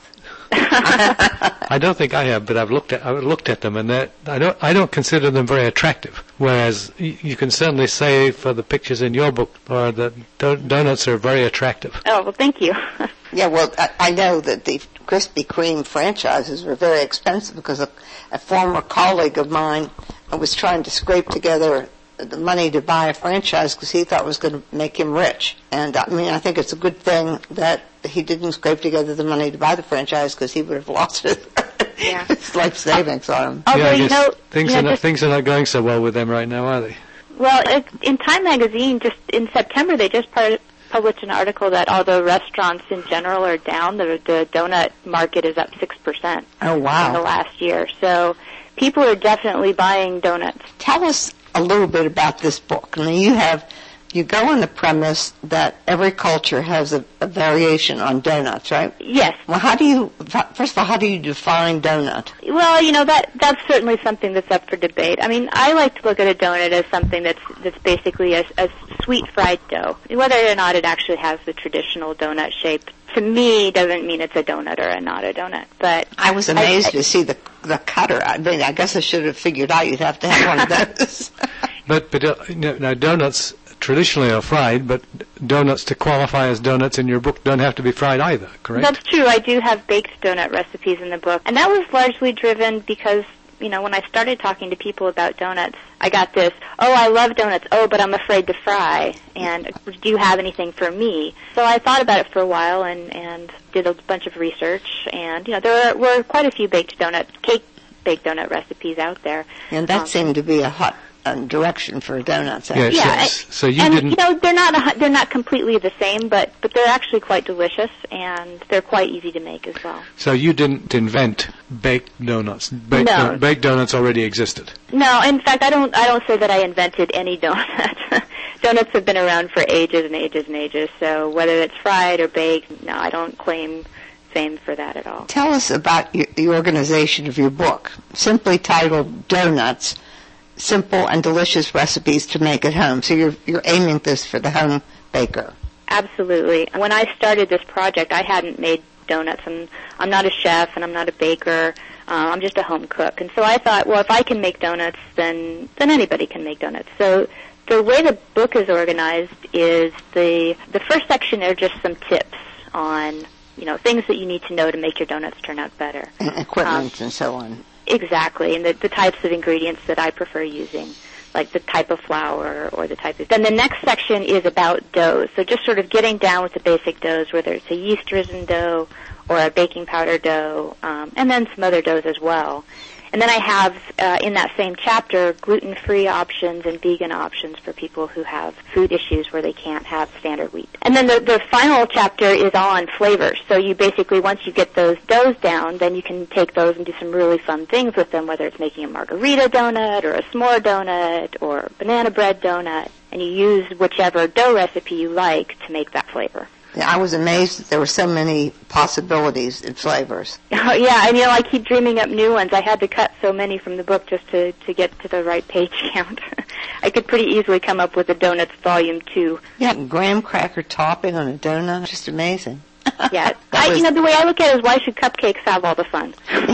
I don't think I have, but I've looked at I've looked at them, and I don't I don't consider them very attractive. Whereas y- you can certainly say for the pictures in your book, or that do- donuts are very attractive. Oh well, thank you. Yeah, well, I, I know that the Krispy Kreme franchises were very expensive because a, a former colleague of mine was trying to scrape together the money to buy a franchise because he thought it was going to make him rich. And I mean, I think it's a good thing that he didn't scrape together the money to buy the franchise because he would have lost it. Yeah. It's life savings on him. Although, yeah, I you guess know, things you know, are not, just, things are not going so well with them right now, are they? well, it, in Time Magazine, just in September, they just part, published an article that although restaurants in general are down, the, the donut market is up six percent Oh, wow. in the last year. So people are definitely buying donuts. Tell us a little bit about this book. I mean, you have, you go on the premise that every culture has a, a variation on donuts, right? Yes. Well, how do you, first of all, how do you define donut? Well, you know, that that's certainly something that's up for debate. I mean, I like to look at a donut as something that's that's basically a, a sweet fried dough. Whether or not it actually has the traditional donut shape, to me, doesn't mean it's a donut or a not a donut. But I was amazed I, I, to see the the cutter. I mean, I guess I should have figured out you'd have to have one of those. But but uh, no, now donuts traditionally are fried, but donuts to qualify as donuts in your book don't have to be fried either, correct? That's true. I do have baked donut recipes in the book, and that was largely driven because, you know, when I started talking to people about donuts, I got this, oh, I love donuts, oh, but I'm afraid to fry, and do you have anything for me? So I thought about it for a while and, and did a bunch of research, and, you know, there were quite a few baked donut, cake baked donut recipes out there. And that um, seemed to be a hot uh, direction for donuts. Yeah, Yeah, so, so you and didn't... you know they're not a, they're not completely the same, but but they're actually quite delicious and they're quite easy to make as well. So you didn't invent baked donuts. Baked, No. don- baked donuts already existed. No, in fact, I don't I don't say that I invented any donut. Donuts have been around for ages and ages and ages. So whether it's fried or baked, no, I don't claim fame for that at all. Tell us about your, the organization of your book, simply titled Donuts, Simple and Delicious Recipes to Make at Home. So you're you're aiming this for the home baker. Absolutely. When I started this project, I hadn't made donuts. I'm, I'm not a chef and I'm not a baker. Uh, I'm just a home cook. And so I thought, well, if I can make donuts, then then anybody can make donuts. So the way the book is organized is the the first section are just some tips on, you know, things that you need to know to make your donuts turn out better. And equipment um, and so on. Exactly, and the, the types of ingredients that I prefer using, like the type of flour or the type of... Then the next section is about doughs, so just sort of getting down with the basic doughs, whether it's a yeast-risen dough or a baking powder dough, um, and then some other doughs as well. And then I have, uh, in that same chapter, gluten-free options and vegan options for people who have food issues where they can't have standard wheat. And then the, the final chapter is on flavors. So you basically, once you get those doughs down, then you can take those and do some really fun things with them, whether it's making a margarita donut or a s'more donut or a banana bread donut. And you use whichever dough recipe you like to make that flavor. Yeah, I was amazed that there were so many possibilities in flavors. Oh, yeah, and, you know, I keep dreaming up new ones. I had to cut so many from the book just to, to get to the right page count. I could pretty easily come up with a Donuts Volume two. Yeah, graham cracker topping on a donut, just amazing. Yeah, I, was... you know, the way I look at it is why should cupcakes have all the fun?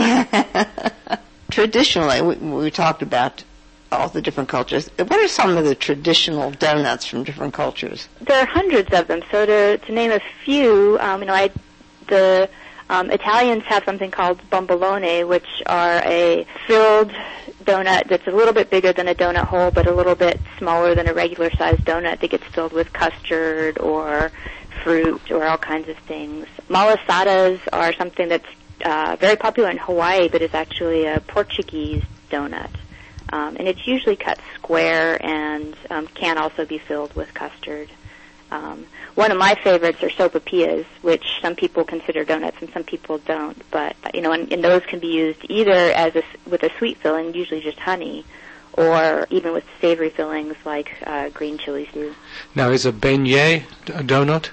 Traditionally, we, we talked about all the different cultures. What are some of the traditional donuts from different cultures? There are hundreds of them. So to to name a few, um, you know, I the Um, Italians have something called bombolone, which are a filled donut that's a little bit bigger than a donut hole, but a little bit smaller than a regular-sized donut that gets filled with custard or fruit or all kinds of things. Malasadas are something that's uh, very popular in Hawaii, but is actually a Portuguese donut. Um, and it's usually cut square and um, can also be filled with custard. Um, one of my favorites are sopapillas, which some people consider donuts and some people don't. But, you know, and, and those can be used either as a, with a sweet filling, usually just honey, or even with savory fillings like uh, green chili stew. Now, is a beignet a donut?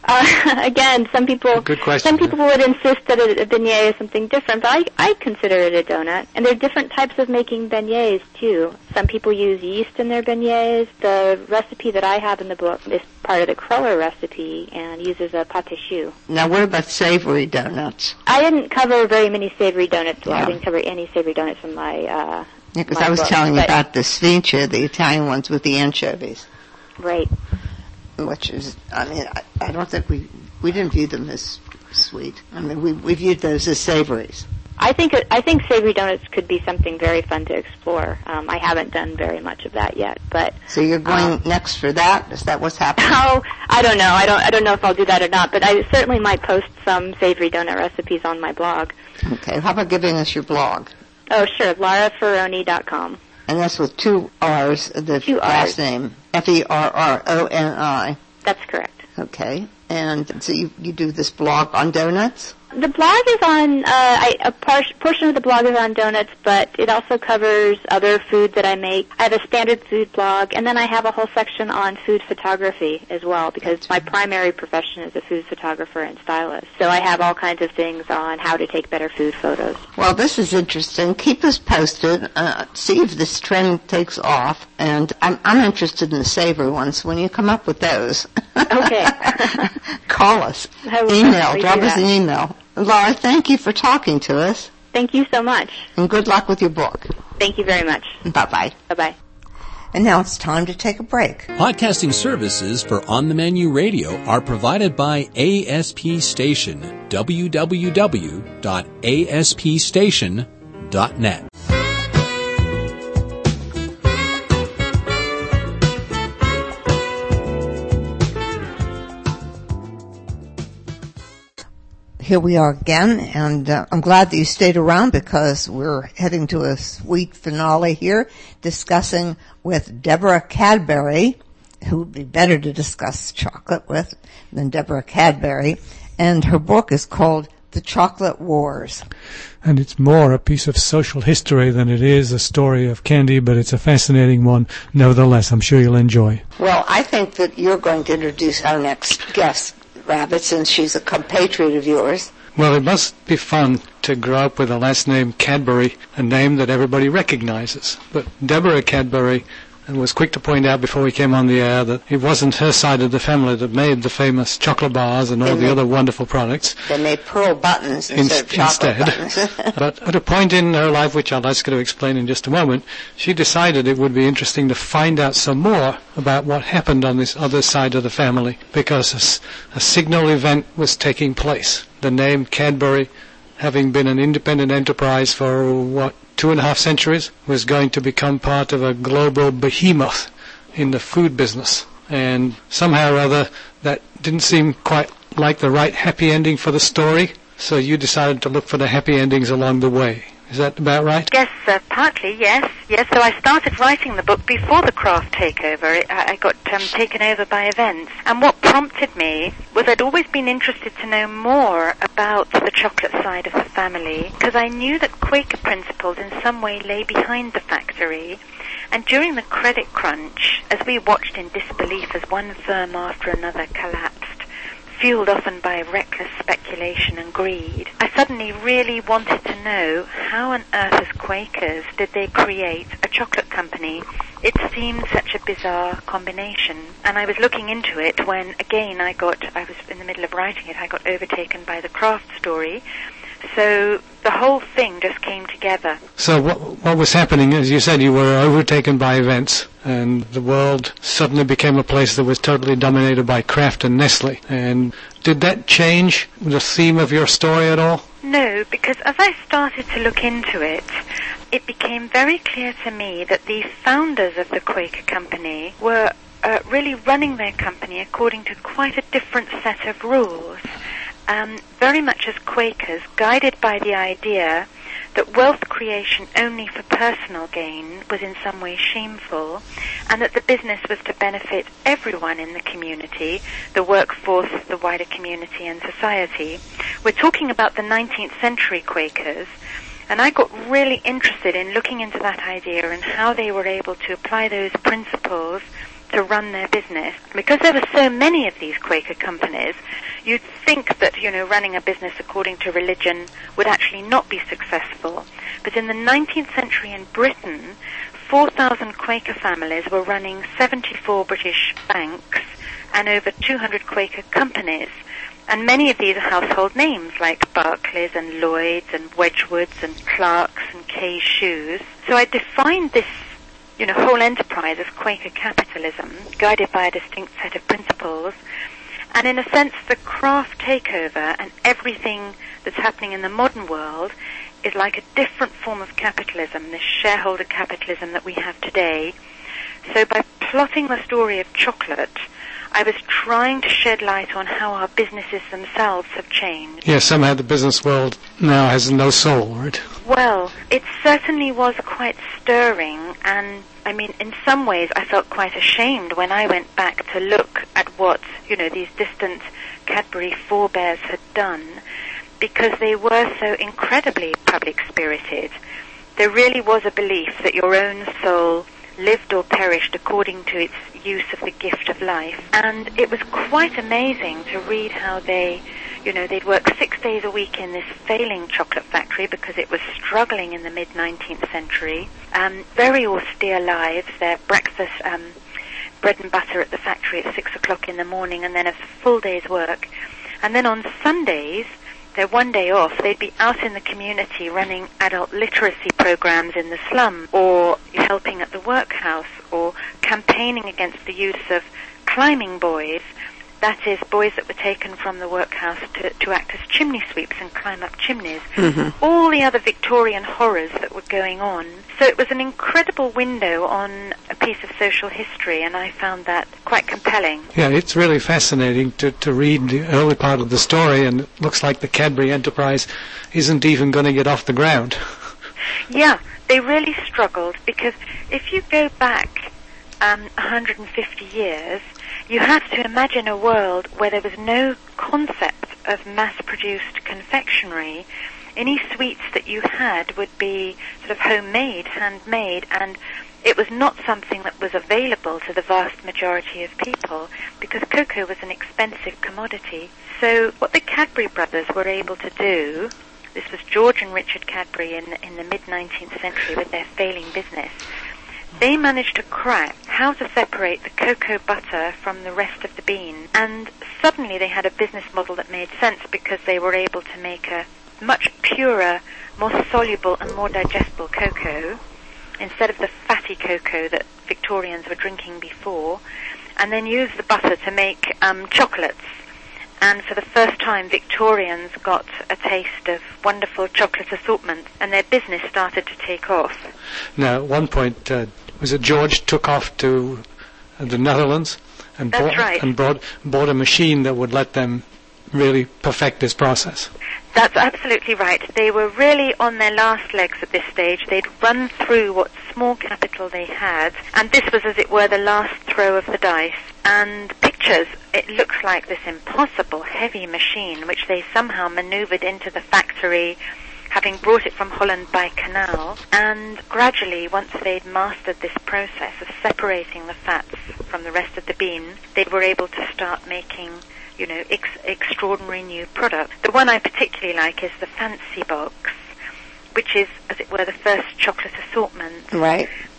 Uh, again, some people Good question. some people would insist that a, a beignet is something different, but I, I consider it a donut. And there are different types of making beignets, too. Some people use yeast in their beignets. The recipe that I have in the book is part of the Cruller recipe and uses a pâte choux. Now, what about savory donuts? I didn't cover very many savory donuts. Well, Yeah. I didn't cover any savory donuts in my uh Yeah, because my I was book, telling you but- about the sfincia, the Italian ones with the anchovies, Right. which is, I mean, I, I don't think we, we didn't view them as sweet. I mean, we, we viewed those as savories. I think I think savory donuts could be something very fun to explore. Um, I haven't done very much of that yet, but So you're going Um, next for that? Is that what's happening? oh, I don't know. I don't I don't know if I'll do that or not, but I certainly might post some savory donut recipes on my blog. Okay, how about giving us your blog? Oh, sure, Lara Ferroni dot com. And that's with two R's, the Two last R's. name, F E R R O N I. That's correct. Okay, and so you, you do this blog on donuts? The blog is on, uh, I, a par- portion of the blog is on donuts, but it also covers other food that I make. I have a standard food blog, and then I have a whole section on food photography as well, because my primary profession is a food photographer and stylist. So I have all kinds of things on how to take better food photos. Well, this is interesting. Keep us posted. Uh, see if this trend takes off. And I'm, I'm interested in the savory ones. When you come up with those, Okay. call us, I will email, definitely drop do us that. an email. Laura, thank you for talking to us, Thank you so much. and good luck with your book. Thank you very much. Bye-bye. Bye-bye. And now it's time to take a break. Podcasting services for On the Menu Radio are provided by A S P Station, w w w dot a s p station dot net. Here we are again, and uh, I'm glad that you stayed around because we're heading to a sweet finale here, discussing with Deborah Cadbury, who would be better to discuss chocolate with than Deborah Cadbury, and her book is called The Chocolate Wars. And it's more a piece of social history than it is a story of candy, but it's a fascinating one nevertheless. I'm sure you'll enjoy. Well, I think that you're going to introduce our next guest, Rabbit, since she's a compatriot of yours. Well, it must be fun to grow up with a last name Cadbury, a name that everybody recognizes. But Deborah Cadbury was quick to point out before we came on the air that it wasn't her side of the family that made the famous chocolate bars and all They the made- other wonderful products. They made pearl buttons instead of chocolate Instead. buttons. But at a point in her life, which I'll ask her to explain in just a moment, she decided it would be interesting to find out some more about what happened on this other side of the family, because a, s- a signal event was taking place. The name Cadbury, having been an independent enterprise for, what, two and a half centuries, was going to become part of a global behemoth in the food business. And somehow or other, that didn't seem quite like the right happy ending for the story, so you decided to look for the happy endings along the way. Is that about right? Yes, uh, partly, yes. Yes, so I started writing the book before the Kraft takeover. I, I got um, taken over by events. And what prompted me was I'd always been interested to know more about the chocolate side of the family, because I knew that Quaker principles in some way lay behind the factory. And during the credit crunch, as we watched in disbelief as one firm after another collapsed, fueled often by reckless speculation and greed, I suddenly really wanted to know how on earth as Quakers did they create a chocolate company. It seemed such a bizarre combination. And I was looking into it when, again, I got, I was in the middle of writing it, I got overtaken by the Kraft story. So the whole thing just came together. So what, what was happening, as you said, you were overtaken by events, and the world suddenly became a place that was totally dominated by Kraft and Nestle. And did that change the theme of your story at all? No, because as I started to look into it, it became very clear to me that the founders of the Quaker Company were uh, really running their company according to quite a different set of rules. Um, very much as Quakers, guided by the idea that wealth creation only for personal gain was in some way shameful, and that the business was to benefit everyone in the community, the workforce, the wider community and society. We're talking about the nineteenth century Quakers, and I got really interested in looking into that idea and how they were able to apply those principles to run their business. Because there were so many of these Quaker companies, you'd think that, you know, running a business according to religion would actually not be successful. But in the nineteenth century in Britain, four thousand Quaker families were running seventy-four British banks and over two hundred Quaker companies. And many of these are household names like Barclays and Lloyds and Wedgwoods and Clarks and Kay's Shoes. So I defined this you know, whole enterprise as Quaker capitalism, guided by a distinct set of principles. And in a sense, the Kraft takeover and everything that's happening in the modern world is like a different form of capitalism, this shareholder capitalism that we have today. So by plotting the story of chocolate, I was trying to shed light on how our businesses themselves have changed. Yes, somehow the business world now has no soul, right? Well, it certainly was quite stirring, and I mean, in some ways I felt quite ashamed when I went back to look at what, you know, these distant Cadbury forebears had done, because they were so incredibly public-spirited. There really was a belief that your own soul lived or perished according to its use of the gift of life. And it was quite amazing to read how they, you know, they'd work six days a week in this failing chocolate factory because it was struggling in the mid-nineteenth century. Um, very austere lives. Their breakfast, um, bread and butter at the factory at six o'clock in the morning, and then a full day's work. And then on Sundays, their one day off, they'd be out in the community running adult literacy programs in the slum, or helping at the workhouse, or campaigning against the use of climbing boys, that is, boys that were taken from the workhouse to, to act as chimney sweeps and climb up chimneys. Mm-hmm. All the other Victorian horrors that were going on. So it was an incredible window on a piece of social history, and I found that quite compelling. Yeah, it's really fascinating to, to read the early part of the story, and it looks like the Cadbury enterprise isn't even going to get off the ground. Yeah, they really struggled, because if you go back um, one hundred fifty years, you have to imagine a world where there was no concept of mass-produced confectionery. Any sweets that you had would be sort of homemade, handmade, and it was not something that was available to the vast majority of people because cocoa was an expensive commodity. So what the Cadbury brothers were able to do, this was George and Richard Cadbury in the, in the mid-nineteenth century with their failing business, they managed to crack how to separate the cocoa butter from the rest of the bean. And suddenly they had a business model that made sense because they were able to make a much purer, more soluble and more digestible cocoa instead of the fatty cocoa that Victorians were drinking before, and then use the butter to make um, chocolates. And for the first time, Victorians got a taste of wonderful chocolate assortment, and their business started to take off. Now, at one point, uh, was it George took off to uh, the Netherlands and, That's bought, right. and bought, bought a machine that would let them really perfect this process? That's absolutely right. They were really on their last legs at this stage. They'd run through what small capital they had, and this was, as it were, the last throw of the dice. And pictures, it looks like this impossible heavy machine, which they somehow maneuvered into the factory, having brought it from Holland by canal. And gradually, once they'd mastered this process of separating the fats from the rest of the bean, they were able to start making, you know, ex- extraordinary new products. The one I particularly like is the Fancy Box, which is, as it were, the first chocolate assortment. Right.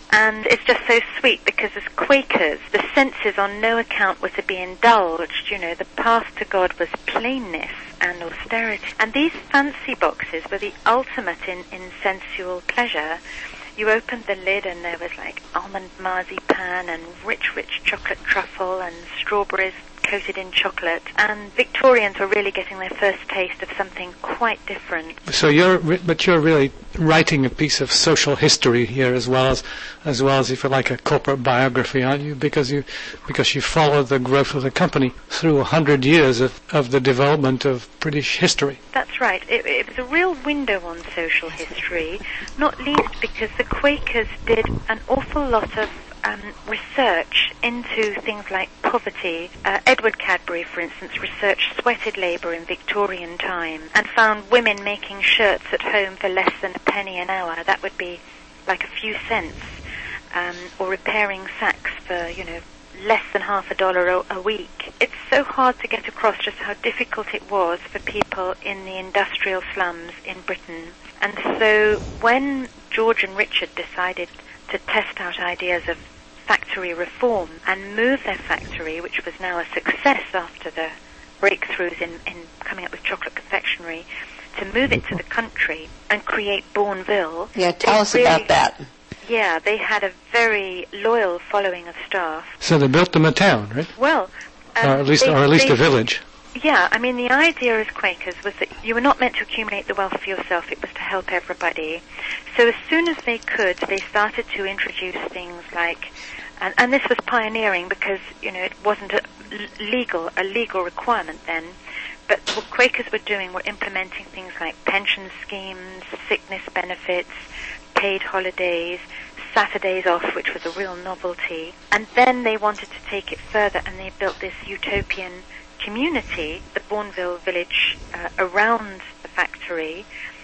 And it's just so sweet because as Quakers, the senses on no account were to be indulged. You know, the path to God was plainness and austerity. And these fancy boxes were the ultimate in, in sensual pleasure. You opened the lid and there was like almond marzipan and rich, rich chocolate truffle and strawberries coated in chocolate. And Victorians were really getting their first taste of something quite different. So you're, but you're really writing a piece of social history here, as well as, as well as if you like a corporate biography, aren't you? Because you, because you follow the growth of the company through a hundred years of, of the development of British history. That's right. It, it was a real window on social history, not least because the Quakers did an awful lot of Um, research into things like poverty. Uh, Edward Cadbury, for instance, researched sweated labour in Victorian time and found women making shirts at home for less than a penny an hour. That would be like a few cents. Um, or repairing sacks for, you know, less than half a dollar a, a week. It's so hard to get across just how difficult it was for people in the industrial slums in Britain. And so when George and Richard decided to test out ideas of factory reform and move their factory, which was now a success after the breakthroughs in, in coming up with chocolate confectionery, to move it to the country and create Bournville. Yeah, tell us really, about that. Yeah, they had a very loyal following of staff. So they built them a town, right? Well, um, or at least, they, or at least they, a village. Yeah, I mean, the idea as Quakers was that you were not meant to accumulate the wealth for yourself, it was to help everybody. So as soon as they could, they started to introduce things like, and, and this was pioneering because, you know, it wasn't a legal, a legal requirement then, but what Quakers were doing were implementing things like pension schemes, sickness benefits, paid holidays, Saturdays off, which was a real novelty. And then they wanted to take it further and they built this utopian community, the Bournville village, uh, around the factory,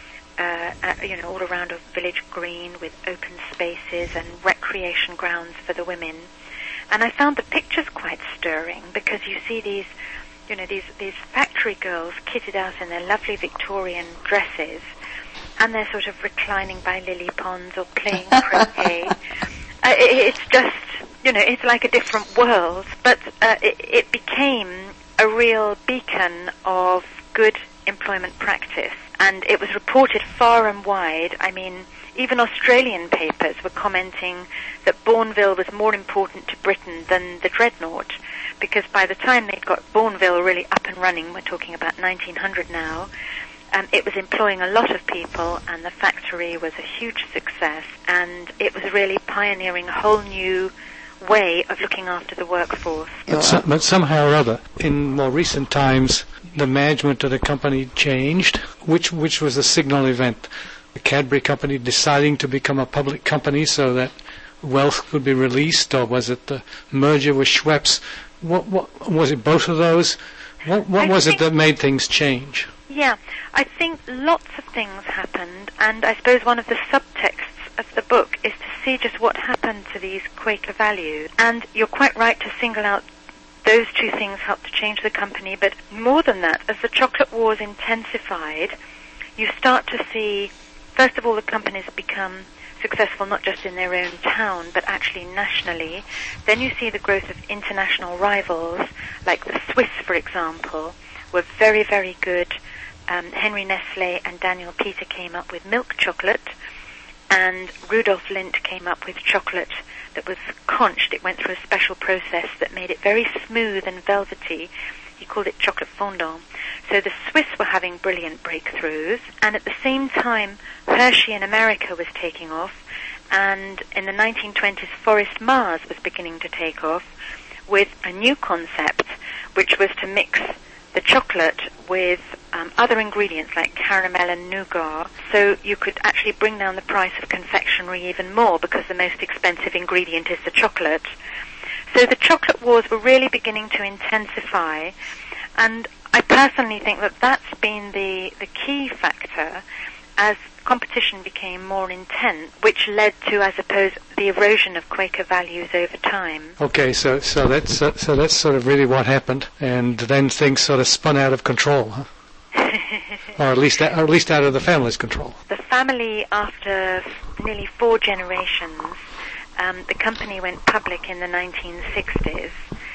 uh, uh, you know, all around a village green with open spaces and recreation grounds for the women. And I found the pictures quite stirring because you see these, you know, these, these factory girls kitted out in their lovely Victorian dresses and they're sort of reclining by lily ponds or playing croquet. uh, it, it's just, you know, it's like a different world, but uh, it, it became a real beacon of good employment practice. And it was reported far and wide. I mean, even Australian papers were commenting that Bournville was more important to Britain than the Dreadnought, because by the time they'd got Bournville really up and running, we're talking about nineteen hundred now, um, it was employing a lot of people, and the factory was a huge success, and it was really pioneering a whole new way of looking after the workforce. But, so, but somehow or other, in more recent times, the management of the company changed. Which which was the signal event? The Cadbury company deciding to become a public company so that wealth could be released, or was it the merger with Schweppes? What what was it? Both of those? What what I was it think, that made things change? Yeah, I think lots of things happened, and I suppose one of the subtexts of the book is to see just what happened to these Quaker values. And you're quite right to single out those two things helped to change the company, but more than that, as the chocolate wars intensified, you start to see, first of all, the companies become successful not just in their own town, but actually nationally. Then you see the growth of international rivals, like the Swiss, for example, were very, very good. Um, Henry Nestle and Daniel Peter came up with milk chocolate, and Rudolf Lindt came up with chocolate that was conched. It went through a special process that made it very smooth and velvety. He called it chocolate fondant. So the Swiss were having brilliant breakthroughs, and at the same time, Hershey in America was taking off, and in the nineteen twenties, Forrest Mars was beginning to take off with a new concept, which was to mix the chocolate with um, other ingredients like caramel and nougat, so you could actually bring down the price of confectionery even more because the most expensive ingredient is the chocolate. So the chocolate wars were really beginning to intensify, and I personally think that that's been the, the key factor as competition became more intense, which led to, I suppose, the erosion of Quaker values over time. Okay, so so that's uh, so that's sort of really what happened, and then things sort of spun out of control, huh? or at least or at least out of the family's control. The family, after nearly four generations, Um, the company went public in the nineteen sixties,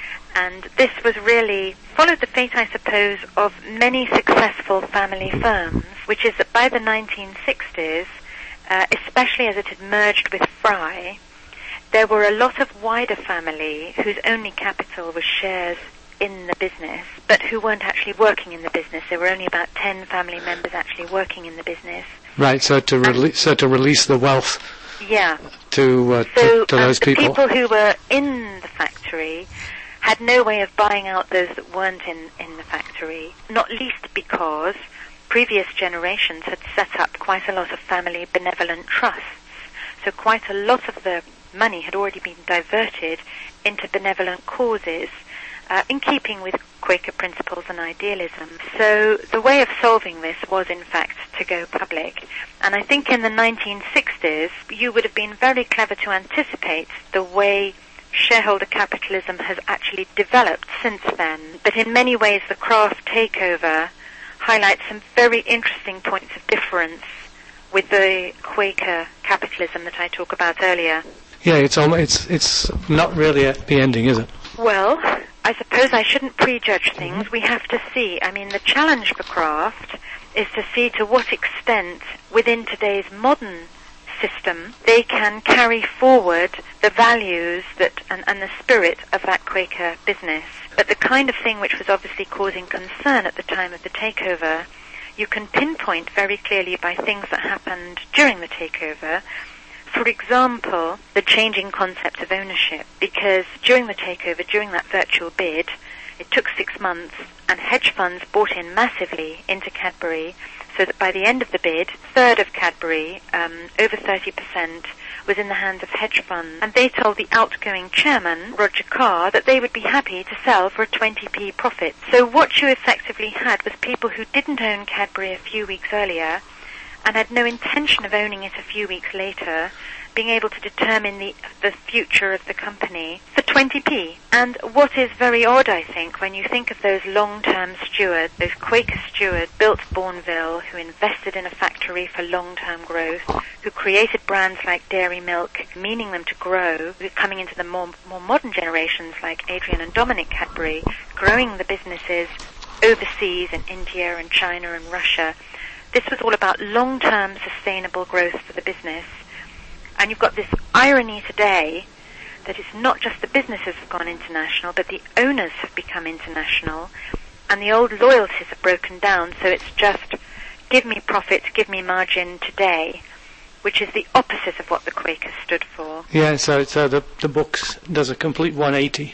and this was really followed the fate, I suppose, of many successful family firms, which is that by the nineteen sixties, uh, especially as it had merged with Fry, there were a lot of wider family whose only capital was shares in the business, but who weren't actually working in the business. There were only about ten family members actually working in the business. Right, so to release, so to release the wealth yeah. to, uh, so, to, to those um, the people. people who were in the factory had no way of buying out those that weren't in, in the factory, not least because previous generations had set up quite a lot of family benevolent trusts. So quite a lot of the money had already been diverted into benevolent causes, uh, in keeping with Quaker principles and idealism. So the way of solving this was, in fact, to go public. And I think in the nineteen sixties, you would have been very clever to anticipate the way shareholder capitalism has actually developed since then. But in many ways, the Kraft takeover highlights some very interesting points of difference with the Quaker capitalism that I talked about earlier. Yeah, it's almost, it's it's not really a happy ending, is it? Well, I suppose I shouldn't prejudge things. We have to see. I mean, the challenge for Kraft is to see to what extent within today's modern system they can carry forward the values that and, and the spirit of that Quaker business. But the kind of thing which was obviously causing concern at the time of the takeover, you can pinpoint very clearly by things that happened during the takeover. For example, the changing concept of ownership, because during the takeover, during that virtual bid, it took six months and hedge funds bought in massively into Cadbury, so that by the end of the bid, a third of Cadbury, um, over thirty percent, was in the hands of hedge funds. And they told the outgoing chairman, Roger Carr, that they would be happy to sell for a twenty p profit. So what you effectively had was people who didn't own Cadbury a few weeks earlier and had no intention of owning it a few weeks later, being able to determine the the future of the company for twenty p. And what is very odd, I think, when you think of those long-term stewards, those Quaker stewards built Bourneville, who invested in a factory for long-term growth, who created brands like Dairy Milk, meaning them to grow, coming into the more, more modern generations like Adrian and Dominic Cadbury, growing the businesses overseas in India and China and Russia. This was all about long-term sustainable growth for the business. And you've got this irony today that it's not just the businesses have gone international, but the owners have become international, and the old loyalties have broken down, so it's just give me profit, give me margin today, which is the opposite of what the Quakers stood for. Yeah, so, so the, the book does a complete one eighty.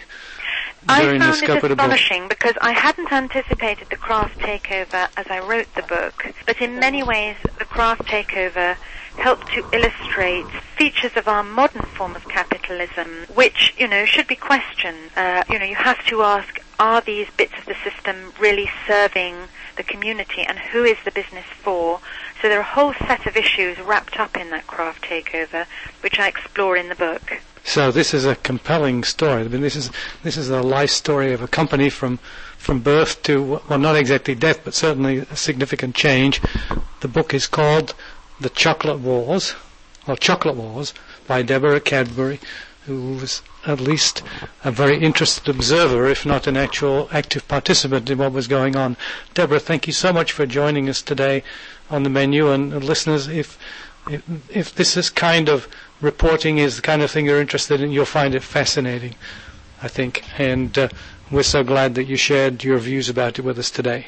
I found it astonishing because I hadn't anticipated the Kraft takeover as I wrote the book, but in many ways the Kraft takeover helped to illustrate features of our modern form of capitalism, which, you know, should be questioned. Uh, you know, you have to ask, are these bits of the system really serving the community, and who is the business for? So there are a whole set of issues wrapped up in that Kraft takeover, which I explore in the book. So this is a compelling story. I mean, this is this is a life story of a company from from birth to, well, not exactly death, but certainly a significant change. The book is called The Chocolate Wars, or Chocolate Wars, by Deborah Cadbury, who was at least a very interested observer, if not an actual active participant in what was going on. Deborah, thank you so much for joining us today on The Menu. And, and listeners, if, if if this is kind of reporting is the kind of thing you're interested in, you'll find it fascinating, I think. And uh, we're so glad that you shared your views about it with us today.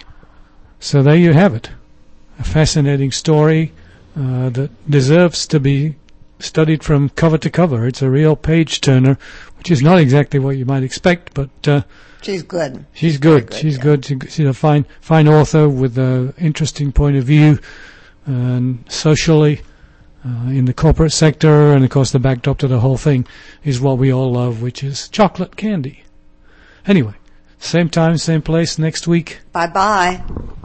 So there you have it. A fascinating story uh, that deserves to be studied from cover to cover. It's a real page-turner, which is not exactly what you might expect, but... Uh, she's good. She's good. good she's yeah. good. She's a fine fine author with an interesting point of view, and socially, Uh, in the corporate sector, and of course the backdrop to the whole thing is what we all love, which is chocolate candy. Anyway, same time, same place next week. Bye-bye.